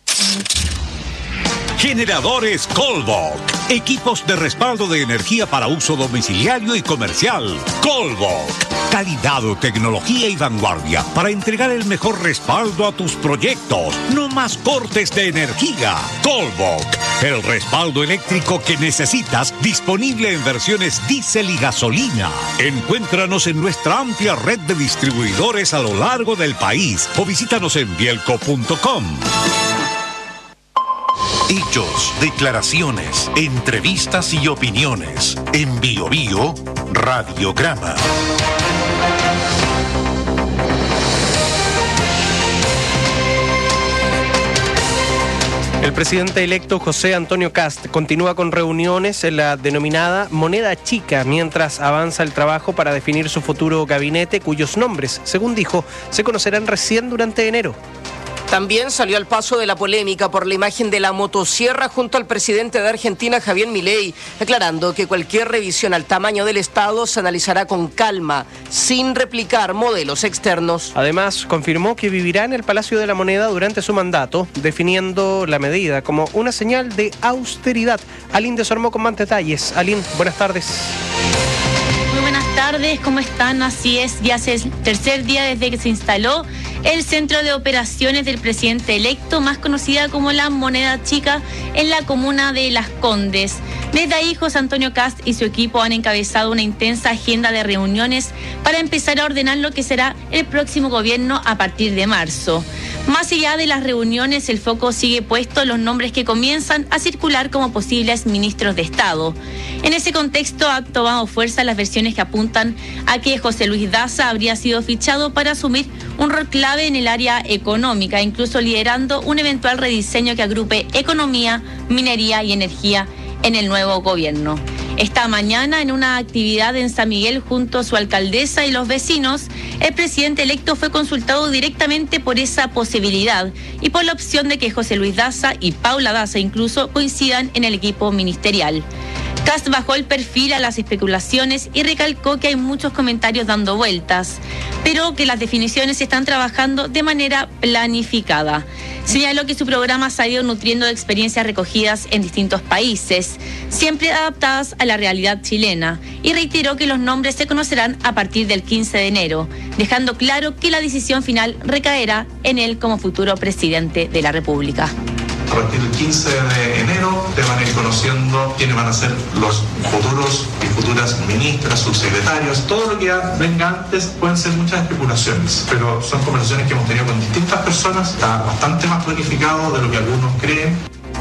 Generadores Colbok. Equipos de respaldo de energía para uso domiciliario y comercial. Colbok. Calidad, tecnología y vanguardia para entregar el mejor respaldo a tus proyectos. No más cortes de energía. Colbok. El respaldo eléctrico que necesitas, disponible en versiones diésel y gasolina. Encuéntranos en nuestra amplia red de distribuidores a lo largo del país o visítanos en bielco punto com. Hechos, declaraciones, entrevistas y opiniones. En Bio Bio, Radiograma. El presidente electo José Antonio Kast continúa con reuniones en la denominada moneda chica mientras avanza el trabajo para definir su futuro gabinete, cuyos nombres, según dijo, se conocerán recién durante enero. También salió al paso de la polémica por la imagen de la motosierra junto al presidente de Argentina, Javier Milei, aclarando que cualquier revisión al tamaño del Estado se analizará con calma, sin replicar modelos externos. Además, confirmó que vivirá en el Palacio de la Moneda durante su mandato, definiendo la medida como una señal de austeridad. Aline desarmó con más detalles. Aline, buenas tardes. Muy buenas tardes, ¿cómo están? Así es, ya es el tercer día desde que se instaló el centro de operaciones del presidente electo, más conocida como la Moneda Chica, en la comuna de Las Condes. Desde ahí, José Antonio Kast y su equipo han encabezado una intensa agenda de reuniones para empezar a ordenar lo que será el próximo gobierno a partir de marzo. Más allá de las reuniones, el foco sigue puesto en los nombres que comienzan a circular como posibles ministros de Estado. En ese contexto ha tomado fuerza las versiones que apuntan a que José Luis Daza habría sido fichado para asumir un rol clave en el área económica, incluso liderando un eventual rediseño que agrupe economía, minería y energía en el nuevo gobierno. Esta mañana, en una actividad en San Miguel junto a su alcaldesa y los vecinos, el presidente electo fue consultado directamente por esa posibilidad y por la opción de que José Luis Daza y Paula Daza incluso coincidan en el equipo ministerial. Kast bajó el perfil a las especulaciones y recalcó que hay muchos comentarios dando vueltas, pero que las definiciones se están trabajando de manera planificada. Señaló que su programa se ha ido nutriendo de experiencias recogidas en distintos países, siempre adaptadas a la realidad chilena, y reiteró que los nombres se conocerán a partir del quince de enero, dejando claro que la decisión final recaerá en él como futuro presidente de la República. A partir del quince de enero te van a ir conociendo quiénes van a ser los futuros y futuras ministras, subsecretarios. Todo lo que venga antes pueden ser muchas especulaciones, pero son conversaciones que hemos tenido con distintas personas. Está bastante más planificado de lo que algunos creen.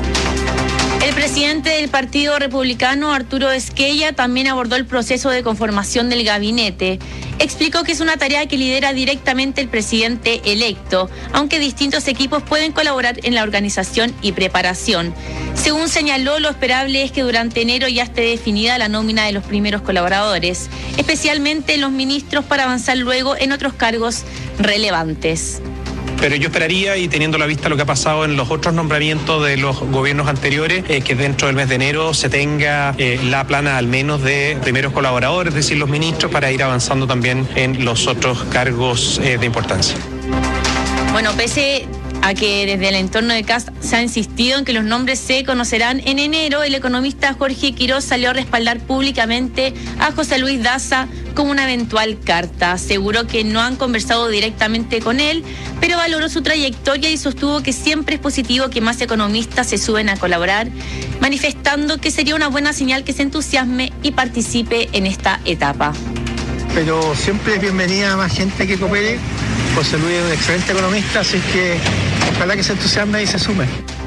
El presidente del Partido Republicano, Arturo Esquella, también abordó el proceso de conformación del gabinete. Explicó que es una tarea que lidera directamente el presidente electo, aunque distintos equipos pueden colaborar en la organización y preparación. Según señaló, lo esperable es que durante enero ya esté definida la nómina de los primeros colaboradores, especialmente los ministros, para avanzar luego en otros cargos relevantes. Pero yo esperaría, y teniendo a la vista lo que ha pasado en los otros nombramientos de los gobiernos anteriores, eh, que dentro del mes de enero se tenga eh, la plana al menos de primeros colaboradores, es decir, los ministros, para ir avanzando también en los otros cargos eh, de importancia. Bueno, pese a que desde el entorno de Kast se ha insistido en que los nombres se conocerán en enero, el economista Jorge Quiroz salió a respaldar públicamente a José Luis Daza como una eventual carta. Aseguró que no han conversado directamente con él, pero valoró su trayectoria y sostuvo que siempre es positivo que más economistas se suben a colaborar, manifestando que sería una buena señal que se entusiasme y participe en esta etapa. Pero siempre es bienvenida más gente que coopere. José Luis es un excelente economista, así que ojalá que se entusiasme y se sume.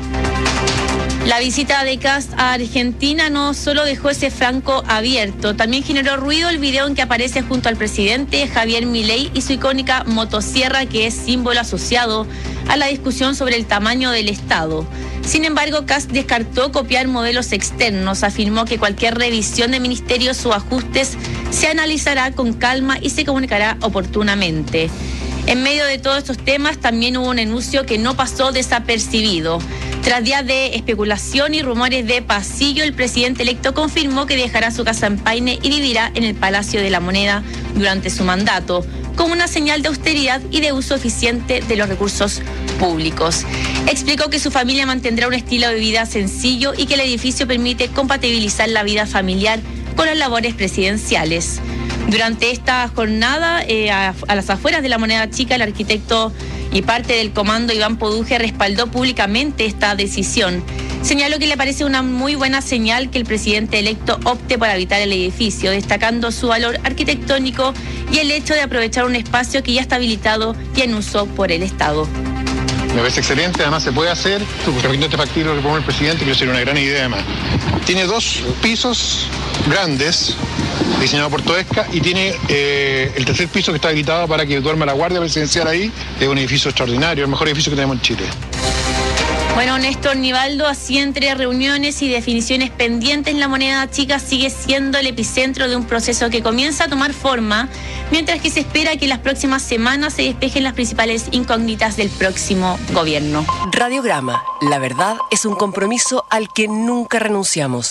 La visita de Kast a Argentina no solo dejó ese flanco abierto, también generó ruido el video en que aparece junto al presidente Javier Milei y su icónica motosierra, que es símbolo asociado a la discusión sobre el tamaño del Estado. Sin embargo, Kast descartó copiar modelos externos, afirmó que cualquier revisión de ministerios o ajustes se analizará con calma y se comunicará oportunamente. En medio de todos estos temas también hubo un anuncio que no pasó desapercibido. Tras días de especulación y rumores de pasillo, el presidente electo confirmó que dejará su casa en Paine y vivirá en el Palacio de la Moneda durante su mandato, como una señal de austeridad y de uso eficiente de los recursos públicos. Explicó que su familia mantendrá un estilo de vida sencillo y que el edificio permite compatibilizar la vida familiar con las labores presidenciales. Durante esta jornada, eh, a, a las afueras de la Moneda Chica, el arquitecto y parte del comando Iván Poduje respaldó públicamente esta decisión. Señaló que le parece una muy buena señal que el presidente electo opte por habitar el edificio, destacando su valor arquitectónico y el hecho de aprovechar un espacio que ya está habilitado y en uso por el Estado. Me parece excelente, además se puede hacer, repitiendo factible lo que propone el presidente, que sería una gran idea además. Tiene dos pisos grandes, diseñado por Toesca, y tiene eh, el tercer piso que está habilitado para que duerma la Guardia Presidencial ahí. Es un edificio extraordinario, el mejor edificio que tenemos en Chile. Bueno, Néstor Nivaldo, así entre reuniones y definiciones pendientes, la Moneda Chica sigue siendo el epicentro de un proceso que comienza a tomar forma, mientras que se espera que en las próximas semanas se despejen las principales incógnitas del próximo gobierno. Radiograma, la verdad es un compromiso al que nunca renunciamos.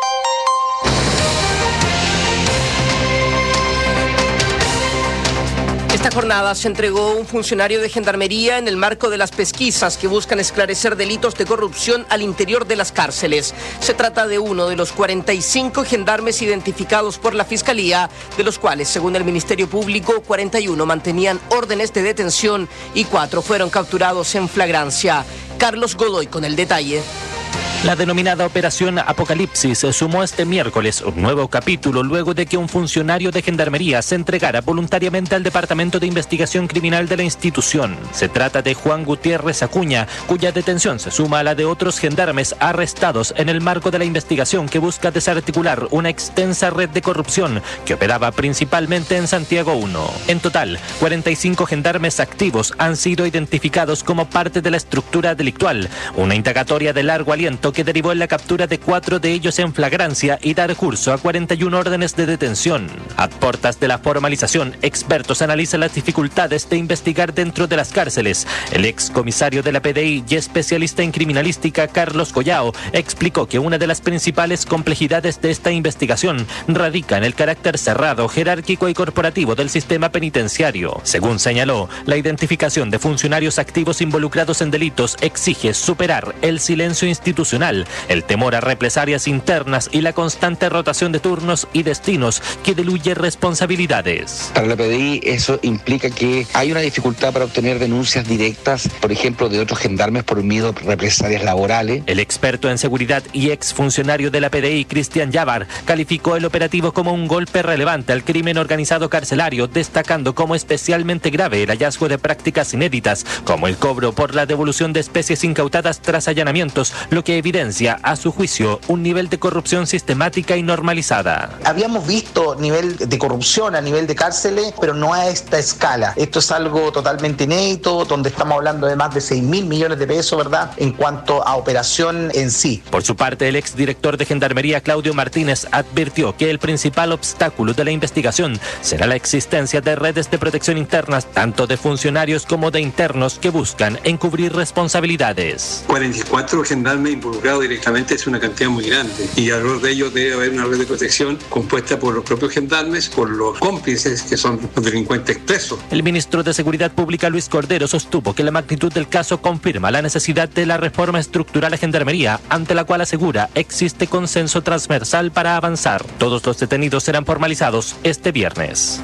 Esta jornada se entregó un funcionario de Gendarmería en el marco de las pesquisas que buscan esclarecer delitos de corrupción al interior de las cárceles. Se trata de uno de los cuarenta y cinco gendarmes identificados por la Fiscalía, de los cuales, según el Ministerio Público, cuarenta y uno mantenían órdenes de detención y cuatro fueron capturados en flagrancia. Carlos Godoy con el detalle. La denominada Operación Apocalipsis sumó este miércoles un nuevo capítulo luego de que un funcionario de Gendarmería se entregara voluntariamente al Departamento de Investigación Criminal de la institución. Se trata de Juan Gutiérrez Acuña, cuya detención se suma a la de otros gendarmes arrestados en el marco de la investigación que busca desarticular una extensa red de corrupción que operaba principalmente en Santiago uno. En total, cuarenta y cinco gendarmes activos han sido identificados como parte de la estructura delictual, una indagatoria de largo aliento que derivó en la captura de cuatro de ellos en flagrancia y dar curso a cuarenta y una órdenes de detención. A portas de la formalización, expertos analizan las dificultades de investigar dentro de las cárceles. El ex comisario de la P D I y especialista en criminalística, Carlos Collao, explicó que una de las principales complejidades de esta investigación radica en el carácter cerrado, jerárquico y corporativo del sistema penitenciario. Según señaló, la identificación de funcionarios activos involucrados en delitos exige superar el silencio institucional, el temor a represalias internas y la constante rotación de turnos y destinos que diluye responsabilidades. Para la P D I eso implica que hay una dificultad para obtener denuncias directas, por ejemplo, de otros gendarmes por miedo a represalias laborales. El experto en seguridad y exfuncionario de la P D I, Cristian Yavar, calificó el operativo como un golpe relevante al crimen organizado carcelario, destacando como especialmente grave el hallazgo de prácticas inéditas, como el cobro por la devolución de especies incautadas tras allanamientos, lo que evidencia, a su juicio, un nivel de corrupción sistemática y normalizada. Habíamos visto nivel de corrupción a nivel de cárceles, pero no a esta escala. Esto es algo totalmente inédito, donde estamos hablando de más de seis mil millones de pesos, ¿verdad?, en cuanto a operación en sí. Por su parte, el exdirector de Gendarmería, Claudio Martínez, advirtió que el principal obstáculo de la investigación será la existencia de redes de protección internas, tanto de funcionarios como de internos, que buscan encubrir responsabilidades. cuarenta y cuatro gendarmes involucrados directamente es una cantidad muy grande, y alrededor de ellos debe haber una red de protección compuesta por los propios gendarmes, por los cómplices que son los delincuentes expresos. El ministro de Seguridad Pública, Luis Cordero, sostuvo que la magnitud del caso confirma la necesidad de la reforma estructural a Gendarmería, ante la cual asegura existe consenso transversal para avanzar. Todos los detenidos serán formalizados este viernes.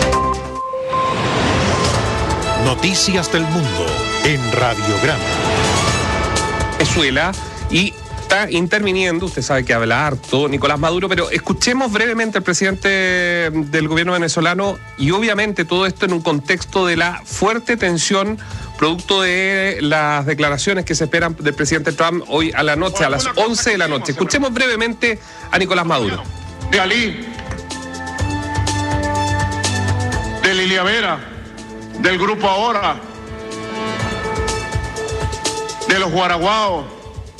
Noticias del Mundo en Radiograma. Venezuela y está interviniendo, usted sabe que habla harto Nicolás Maduro, pero escuchemos brevemente al presidente del gobierno venezolano, y obviamente todo esto en un contexto de la fuerte tensión producto de las declaraciones que se esperan del presidente Trump hoy a la noche, a las once de la noche. Escuchemos brevemente a Nicolás Maduro. De Ali, de Lilia Vera, del Grupo Ahora, de los Guaraguao,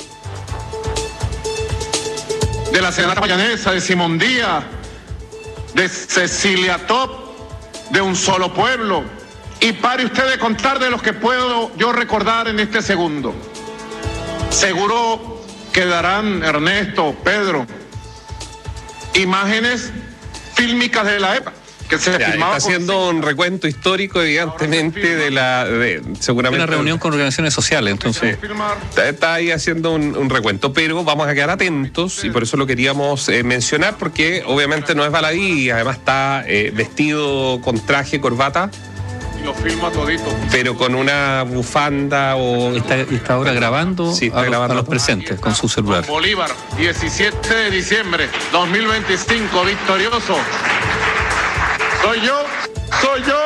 de la senadora Payanesa, de Simón Díaz, de Cecilia Top, de Un Solo Pueblo. Y pare usted de contar de los que puedo yo recordar en este segundo. Seguro quedarán, Ernesto, Pedro, imágenes fílmicas de la época. Que se ya, está haciendo un recuento histórico, evidentemente, de la de, seguramente una reunión con organizaciones sociales, entonces sí, está, está ahí haciendo un, un recuento, pero vamos a quedar atentos y por eso lo queríamos eh, mencionar, porque obviamente no es baladí, además está eh, vestido con traje, corbata. Y lo filma todito. Pero con una bufanda o... Está, está ahora grabando, sí, está a, grabando a los presentes con su celular. Bolívar, diecisiete de diciembre dos mil veinticinco, victorioso. Soy yo, soy yo.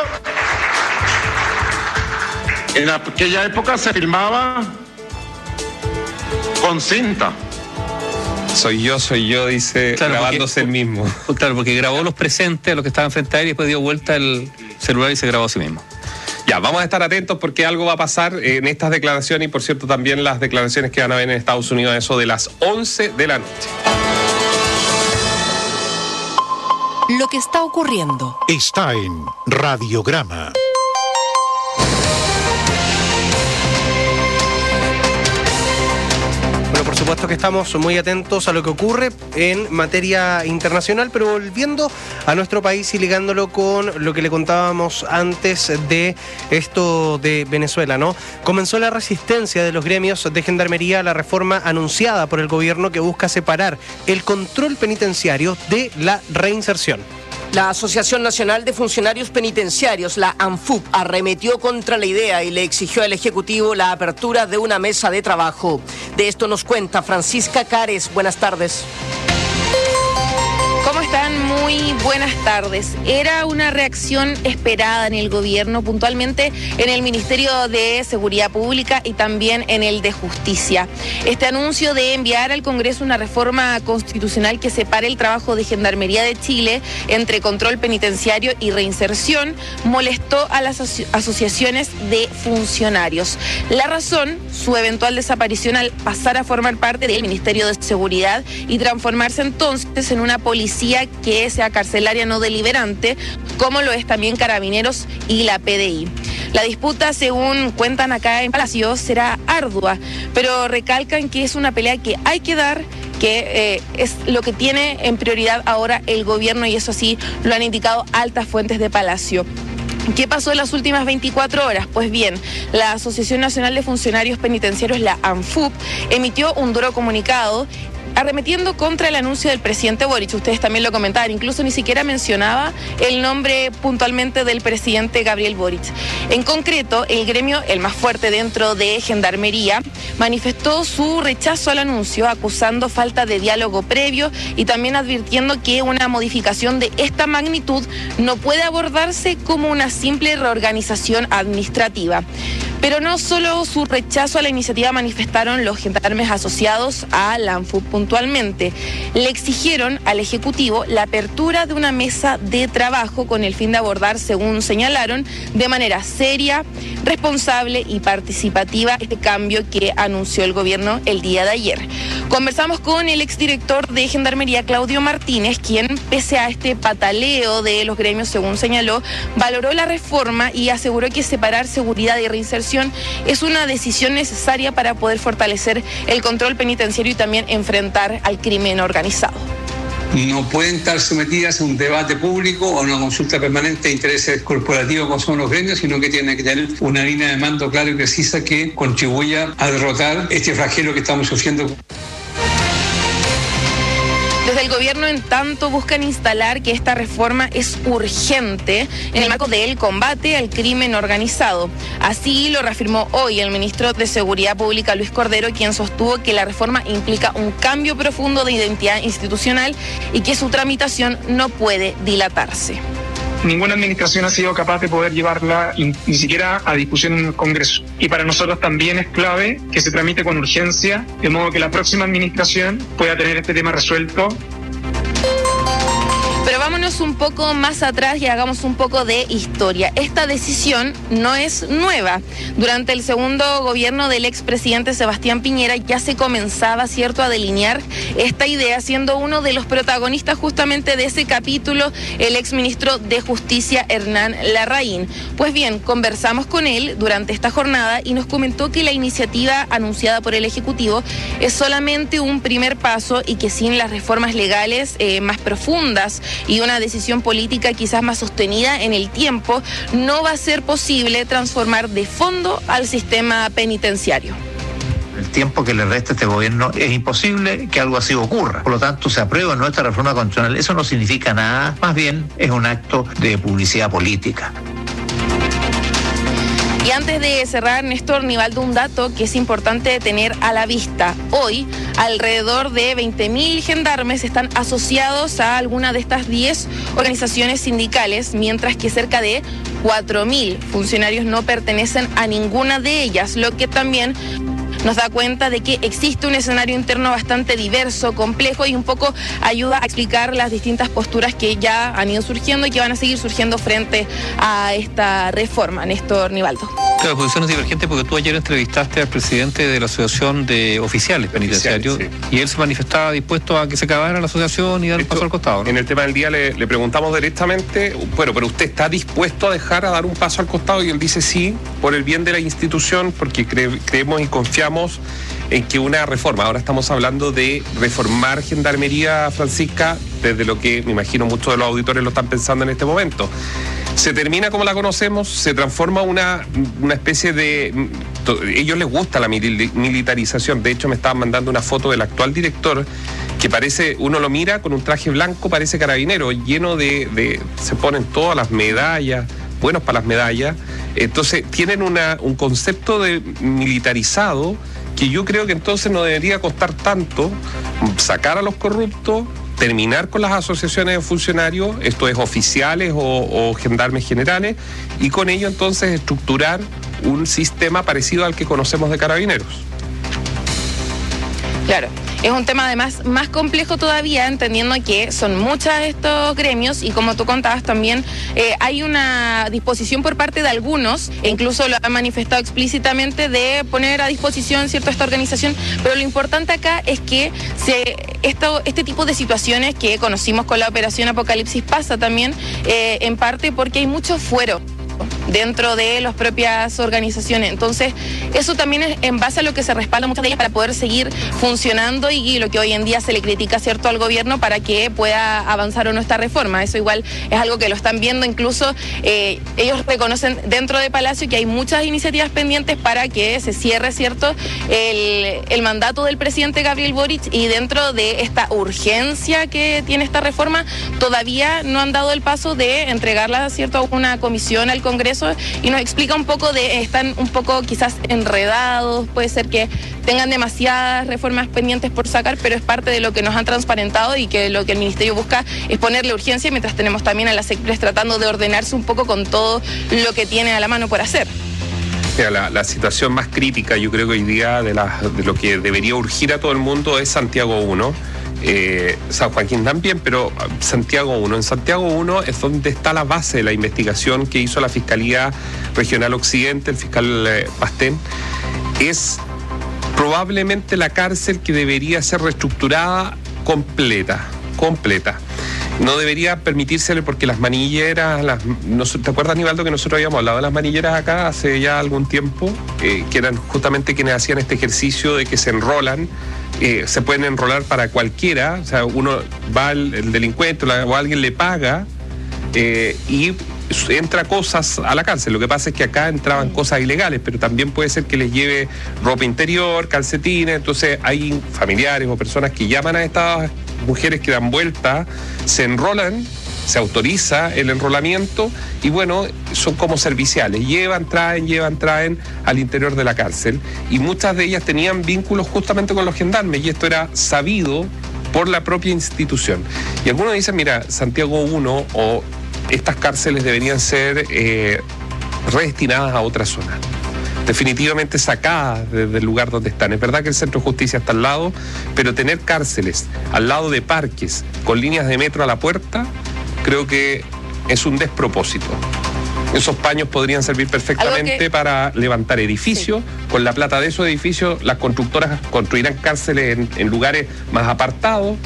En aquella época se filmaba con cinta. Soy yo, soy yo, dice, claro, grabándose porque, el mismo. Claro, porque grabó los presentes, a los que estaban frente a él, y después dio vuelta el celular y se grabó a sí mismo. Ya, vamos a estar atentos porque algo va a pasar en estas declaraciones y, por cierto, también las declaraciones que van a ver en Estados Unidos a eso de las once de la noche. Lo que está ocurriendo está en Radiograma. Bueno, por supuesto que estamos muy atentos a lo que ocurre en materia internacional, pero volviendo a nuestro país y ligándolo con lo que le contábamos antes de esto de Venezuela, ¿no? Comenzó la resistencia de los gremios de gendarmería a la reforma anunciada por el gobierno que busca separar el control penitenciario de la reinserción. La Asociación Nacional de Funcionarios Penitenciarios, la ANFUP, arremetió contra la idea y le exigió al Ejecutivo la apertura de una mesa de trabajo. De esto nos cuenta Francisca Cares. Buenas tardes. ¿Cómo están? Muy buenas tardes. Era una reacción esperada en el gobierno, puntualmente en el Ministerio de Seguridad Pública y también en el de Justicia. Este anuncio de enviar al Congreso una reforma constitucional que separe el trabajo de Gendarmería de Chile entre control penitenciario y reinserción molestó a las aso- asociaciones de funcionarios. La razón, su eventual desaparición al pasar a formar parte del Ministerio de Seguridad y transformarse entonces en una policía que sea carcelaria no deliberante, como lo es también Carabineros y la P D I. La disputa, según cuentan acá en Palacio, será ardua, pero recalcan que es una pelea que hay que dar, que eh, es lo que tiene en prioridad ahora el gobierno, y eso sí lo han indicado altas fuentes de Palacio. ¿Qué pasó en las últimas veinticuatro horas? Pues bien, la Asociación Nacional de Funcionarios Penitenciarios, la ANFUP, emitió un duro comunicado arremetiendo contra el anuncio del presidente Boric. Ustedes también lo comentaban, incluso ni siquiera mencionaba el nombre puntualmente del presidente Gabriel Boric. En concreto, el gremio, el más fuerte dentro de Gendarmería, manifestó su rechazo al anuncio, acusando falta de diálogo previo y también advirtiendo que una modificación de esta magnitud no puede abordarse como una simple reorganización administrativa. Pero no solo su rechazo a la iniciativa manifestaron los gendarmes asociados a la ANFUP puntualmente. Le exigieron al Ejecutivo la apertura de una mesa de trabajo con el fin de abordar, según señalaron, de manera seria, responsable y participativa este cambio que anunció el gobierno el día de ayer. Conversamos con el exdirector de Gendarmería, Claudio Martínez, quien, pese a este pataleo de los gremios, según señaló, valoró la reforma y aseguró que separar seguridad y reinserción es una decisión necesaria para poder fortalecer el control penitenciario y también enfrentar al crimen organizado. No pueden estar sometidas a un debate público o a una consulta permanente de intereses corporativos como son los gremios, sino que tienen que tener una línea de mando clara y precisa que contribuya a derrotar este flagelo que estamos sufriendo. Desde el gobierno, en tanto, buscan instalar que esta reforma es urgente en el marco del combate al crimen organizado. Así lo reafirmó hoy el ministro de Seguridad Pública, Luis Cordero, quien sostuvo que la reforma implica un cambio profundo de identidad institucional y que su tramitación no puede dilatarse. Ninguna administración ha sido capaz de poder llevarla ni siquiera a discusión en el Congreso. Y para nosotros también es clave que se tramite con urgencia, de modo que la próxima administración pueda tener este tema resuelto. Pero vámonos un poco más atrás y hagamos un poco de historia. Esta decisión no es nueva. Durante el segundo gobierno del expresidente Sebastián Piñera ya se comenzaba, ¿cierto?, a delinear esta idea, siendo uno de los protagonistas justamente de ese capítulo el exministro de Justicia Hernán Larraín. Pues bien, conversamos con él durante esta jornada y nos comentó que la iniciativa anunciada por el Ejecutivo es solamente un primer paso y que sin las reformas legales eh, más profundas y una decisión política quizás más sostenida en el tiempo, no va a ser posible transformar de fondo al sistema penitenciario. El tiempo que le resta a este gobierno es imposible que algo así ocurra. Por lo tanto, se aprueba nuestra reforma constitucional. Eso no significa nada, más bien es un acto de publicidad política. Y antes de cerrar, Néstor, Nivaldo, un dato que es importante tener a la vista. Hoy, alrededor de veinte mil gendarmes están asociados a alguna de estas diez organizaciones sindicales, mientras que cerca de cuatro mil funcionarios no pertenecen a ninguna de ellas, lo que también nos da cuenta de que existe un escenario interno bastante diverso, complejo y un poco ayuda a explicar las distintas posturas que ya han ido surgiendo y que van a seguir surgiendo frente a esta reforma. Néstor, Nivaldo. Claro, posiciones divergentes porque tú ayer entrevistaste al presidente de la Asociación de Oficiales Penitenciarios, sí, y él se manifestaba dispuesto a que se acabara la asociación y dar un paso al costado, ¿no? En el tema del día le, le preguntamos directamente, bueno, pero usted está dispuesto a dejar a dar un paso al costado, y él dice sí, por el bien de la institución, porque cre- creemos y confiamos en que una reforma, ahora estamos hablando de reformar Gendarmería, Francisca, desde lo que me imagino muchos de los auditores lo están pensando en este momento. Se termina como la conocemos, se transforma una, una especie de... A ellos les gusta la militarización. De hecho, me estaban mandando una foto del actual director que parece, uno lo mira con un traje blanco, parece carabinero, lleno de... de se ponen todas las medallas, buenos para las medallas. Entonces, tienen una, un concepto de militarizado que yo creo que entonces no debería costar tanto sacar a los corruptos, terminar con las asociaciones de funcionarios, esto es oficiales o, o gendarmes generales, y con ello entonces estructurar un sistema parecido al que conocemos de carabineros. Claro, es un tema además más complejo todavía, entendiendo que son muchos estos gremios y como tú contabas también, eh, hay una disposición por parte de algunos, e incluso lo han manifestado explícitamente, de poner a disposición, ¿cierto?, esta organización, pero lo importante acá es que se, esto, este tipo de situaciones que conocimos con la operación Apocalipsis pasa también eh, en parte porque hay mucho fuero dentro de las propias organizaciones. Entonces, eso también es en base a lo que se respalda muchas de ellas para poder seguir funcionando y, y lo que hoy en día se le critica, ¿cierto?, al gobierno para que pueda avanzar o no esta reforma. Eso igual es algo que lo están viendo, incluso eh, ellos reconocen dentro de Palacio que hay muchas iniciativas pendientes para que se cierre, ¿cierto?, el, el mandato del presidente Gabriel Boric, y dentro de esta urgencia que tiene esta reforma, todavía no han dado el paso de entregarla, ¿cierto?, a una comisión al Congreso, y nos explica un poco de, están un poco quizás enredados, puede ser que tengan demasiadas reformas pendientes por sacar, pero es parte de lo que nos han transparentado y que lo que el Ministerio busca es ponerle urgencia, mientras tenemos también a la SECPRES tratando de ordenarse un poco con todo lo que tiene a la mano por hacer. Mira, la, la situación más crítica, yo creo que hoy día de, la, de lo que debería urgir a todo el mundo es Santiago uno. Eh, San Joaquín también, pero Santiago uno. En Santiago uno es donde está la base de la investigación que hizo la Fiscalía Regional Occidente, el fiscal eh, Pastén. Es probablemente la cárcel que debería ser reestructurada completa, completa. No debería permitírsele porque las manilleras, las, no, ¿te acuerdas, Nivaldo, que nosotros habíamos hablado de las manilleras acá hace ya algún tiempo? Eh, que eran justamente quienes hacían este ejercicio de que se enrolan. Eh, se pueden enrolar para cualquiera, o sea, uno va al el delincuente la, o alguien le paga eh, y entra cosas a la cárcel. Lo que pasa es que acá entraban cosas ilegales, pero también puede ser que les lleve ropa interior, calcetines. Entonces hay familiares o personas que llaman a estas mujeres que dan vuelta, se enrolan, se autoriza el enrolamiento y bueno, son como serviciales, llevan, traen, llevan, traen al interior de la cárcel, y muchas de ellas tenían vínculos justamente con los gendarmes, y esto era sabido por la propia institución. Y algunos dicen, mira, Santiago uno o estas cárceles deberían ser eh, redestinadas a otra zona, definitivamente sacadas desde el lugar donde están. Es verdad que el Centro de Justicia está al lado, pero tener cárceles al lado de parques con líneas de metro a la puerta creo que es un despropósito. Esos paños podrían servir perfectamente que... para levantar edificios. Sí. Con la plata de esos edificios, las constructoras construirán cárceles en, en lugares más apartados.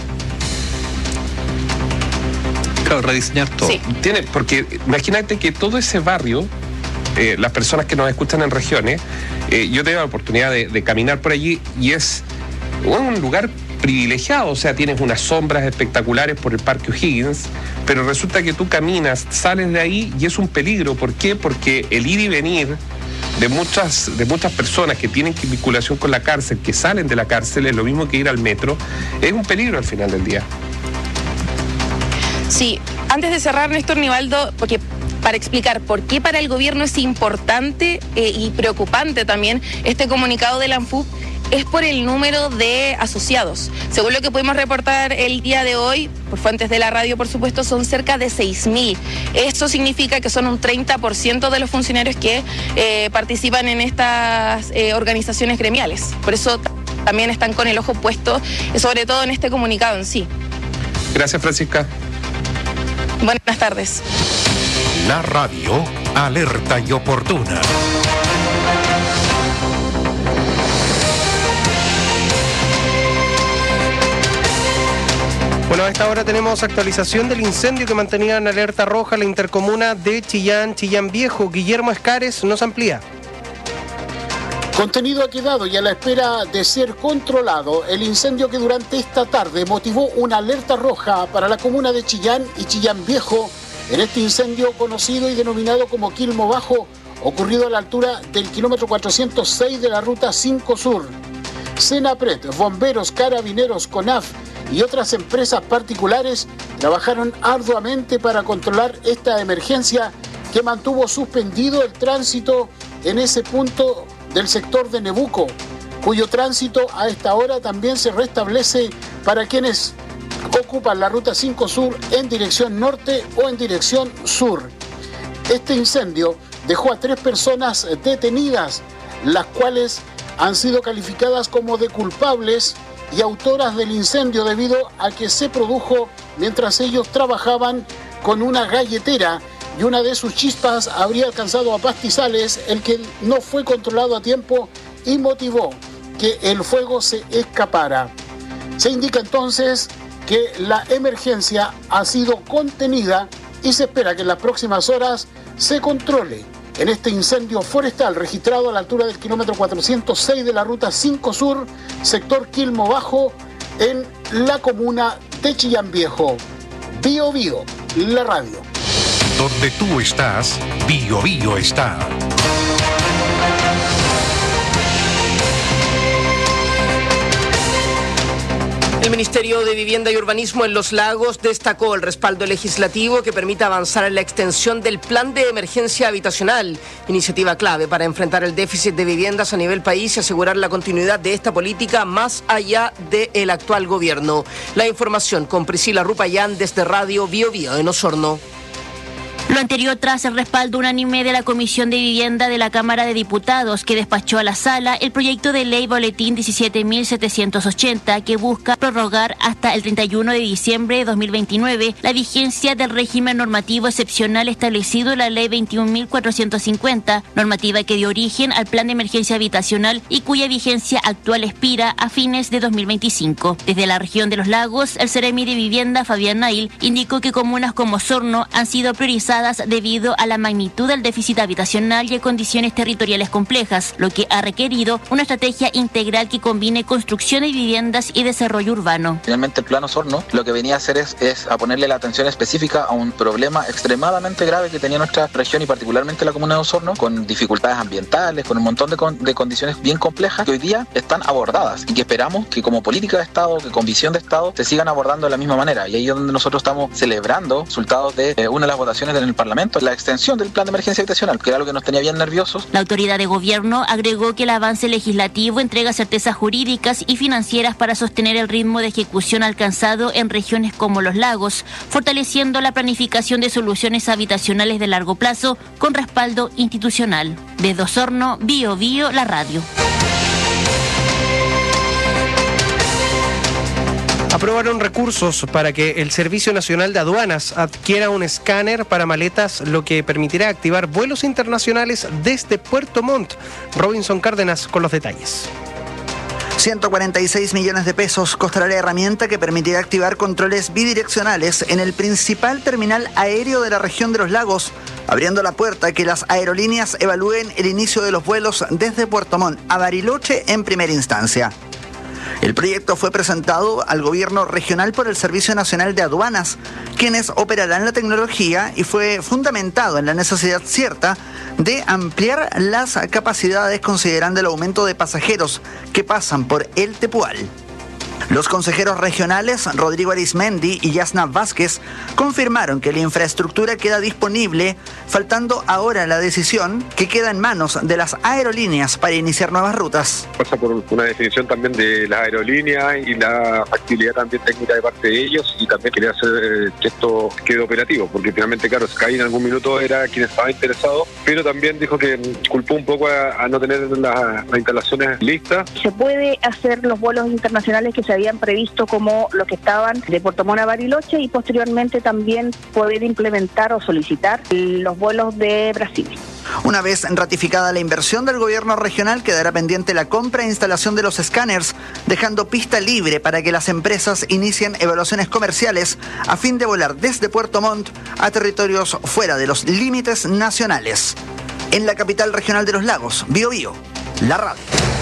Claro, rediseñar todo. Sí. Tiene, porque imagínate que todo ese barrio, eh, las personas que nos escuchan en regiones, eh, yo tengo la oportunidad de, de caminar por allí y es un lugar privilegiado, o sea, tienes unas sombras espectaculares por el Parque O'Higgins, pero resulta que tú caminas, sales de ahí y es un peligro. ¿Por qué? Porque el ir y venir de muchas, de muchas personas que tienen vinculación con la cárcel, que salen de la cárcel, es lo mismo que ir al metro, es un peligro al final del día. Sí, antes de cerrar, Néstor Nivaldo, porque para explicar por qué para el gobierno es importante eh, y preocupante también este comunicado de la ANFUP, es por el número de asociados. Según lo que pudimos reportar el día de hoy, por fuentes de la radio, por supuesto, son cerca de seis mil. Esto significa que son un treinta por ciento de los funcionarios que eh, participan en estas eh, organizaciones gremiales. Por eso también están con el ojo puesto, sobre todo en este comunicado en sí. Gracias, Francisca. Buenas tardes. La radio, alerta y oportuna. Bueno, a esta hora tenemos actualización del incendio que mantenía en alerta roja la intercomuna de Chillán, Chillán Viejo. Guillermo Escares nos amplía. Contenido ha quedado y a la espera de ser controlado el incendio que durante esta tarde motivó una alerta roja para la comuna de Chillán y Chillán Viejo en este incendio conocido y denominado como Quilmo Bajo, ocurrido a la altura del kilómetro cuatrocientos seis de la ruta cinco Sur. Senapred, bomberos, carabineros, CONAF y otras empresas particulares trabajaron arduamente para controlar esta emergencia que mantuvo suspendido el tránsito en ese punto del sector de Nebuco, cuyo tránsito a esta hora también se restablece para quienes ocupan la ruta cinco Sur en dirección norte o en dirección sur. Este incendio dejó a tres personas detenidas, las cuales han sido calificadas como de culpables y autoras del incendio debido a que se produjo mientras ellos trabajaban con una galletera y una de sus chispas habría alcanzado a pastizales, el que no fue controlado a tiempo y motivó que el fuego se escapara. Se indica entonces que la emergencia ha sido contenida y se espera que en las próximas horas se controle en este incendio forestal registrado a la altura del kilómetro cuatrocientos seis de la ruta cinco Sur, sector Quilmo Bajo, en la comuna de Chillán Viejo. Bio Bio, la radio. Donde tú estás, Bio Bio está. El Ministerio de Vivienda y Urbanismo en Los Lagos destacó el respaldo legislativo que permite avanzar en la extensión del Plan de Emergencia Habitacional, iniciativa clave para enfrentar el déficit de viviendas a nivel país y asegurar la continuidad de esta política más allá del actual gobierno. La información con Priscila Rupayán desde Radio Bio Bio en Osorno. Lo anterior tras el respaldo unánime de la Comisión de Vivienda de la Cámara de Diputados, que despachó a la sala el proyecto de ley boletín diecisiete mil setecientos ochenta, que busca prorrogar hasta el treinta y uno de diciembre de dos mil veintinueve la vigencia del régimen normativo excepcional establecido en la ley veintiún mil cuatrocientos cincuenta, normativa que dio origen al Plan de Emergencia Habitacional y cuya vigencia actual expira a fines de dos mil veinticinco. Desde la región de Los Lagos, el Seremi de Vivienda, Fabián Nail, indicó que comunas como Osorno han sido priorizadas debido a la magnitud del déficit habitacional y a condiciones territoriales complejas, lo que ha requerido una estrategia integral que combine construcción de viviendas y desarrollo urbano. Finalmente, el Plan Osorno lo que venía a hacer es, es a ponerle la atención específica a un problema extremadamente grave que tenía nuestra región y particularmente la comuna de Osorno, con dificultades ambientales, con un montón de, con, de condiciones bien complejas que hoy día están abordadas y que esperamos que como política de Estado, que con visión de Estado, se sigan abordando de la misma manera. Y ahí es donde nosotros estamos celebrando resultados de eh, una de las votaciones del el Parlamento, la extensión del Plan de Emergencia Habitacional, que era lo que nos tenía bien nerviosos. La autoridad de gobierno agregó que el avance legislativo entrega certezas jurídicas y financieras para sostener el ritmo de ejecución alcanzado en regiones como Los Lagos, fortaleciendo la planificación de soluciones habitacionales de largo plazo con respaldo institucional. Desde Osorno, Bio Bio, la radio. Aprobaron recursos para que el Servicio Nacional de Aduanas adquiera un escáner para maletas, lo que permitirá activar vuelos internacionales desde Puerto Montt. Robinson Cárdenas con los detalles. ciento cuarenta y seis millones de pesos costará la herramienta que permitirá activar controles bidireccionales en el principal terminal aéreo de la región de los lagos, abriendo la puerta a que las aerolíneas evalúen el inicio de los vuelos desde Puerto Montt a Bariloche en primera instancia. El proyecto fue presentado al gobierno regional por el Servicio Nacional de Aduanas, quienes operarán la tecnología, y fue fundamentado en la necesidad cierta de ampliar las capacidades considerando el aumento de pasajeros que pasan por el Tepual. Los consejeros regionales Rodrigo Arismendi y Yasna Vázquez confirmaron que la infraestructura queda disponible, faltando ahora la decisión que queda en manos de las aerolíneas para iniciar nuevas rutas. Pasa por una definición también de las aerolíneas y la factibilidad también técnica de parte de ellos, y también quería hacer que esto quede operativo, porque finalmente, claro, Sky en algún minuto era quien estaba interesado, pero también dijo que culpó un poco a, a no tener la, las instalaciones listas. Se puede hacer los vuelos internacionales que se habían previsto, como los que estaban de Puerto Montt a Bariloche, y posteriormente también poder implementar o solicitar los vuelos de Brasil. Una vez ratificada la inversión del gobierno regional, quedará pendiente la compra e instalación de los escáneres, dejando pista libre para que las empresas inicien evaluaciones comerciales a fin de volar desde Puerto Montt a territorios fuera de los límites nacionales. En la capital regional de los lagos, Biobío, la radio.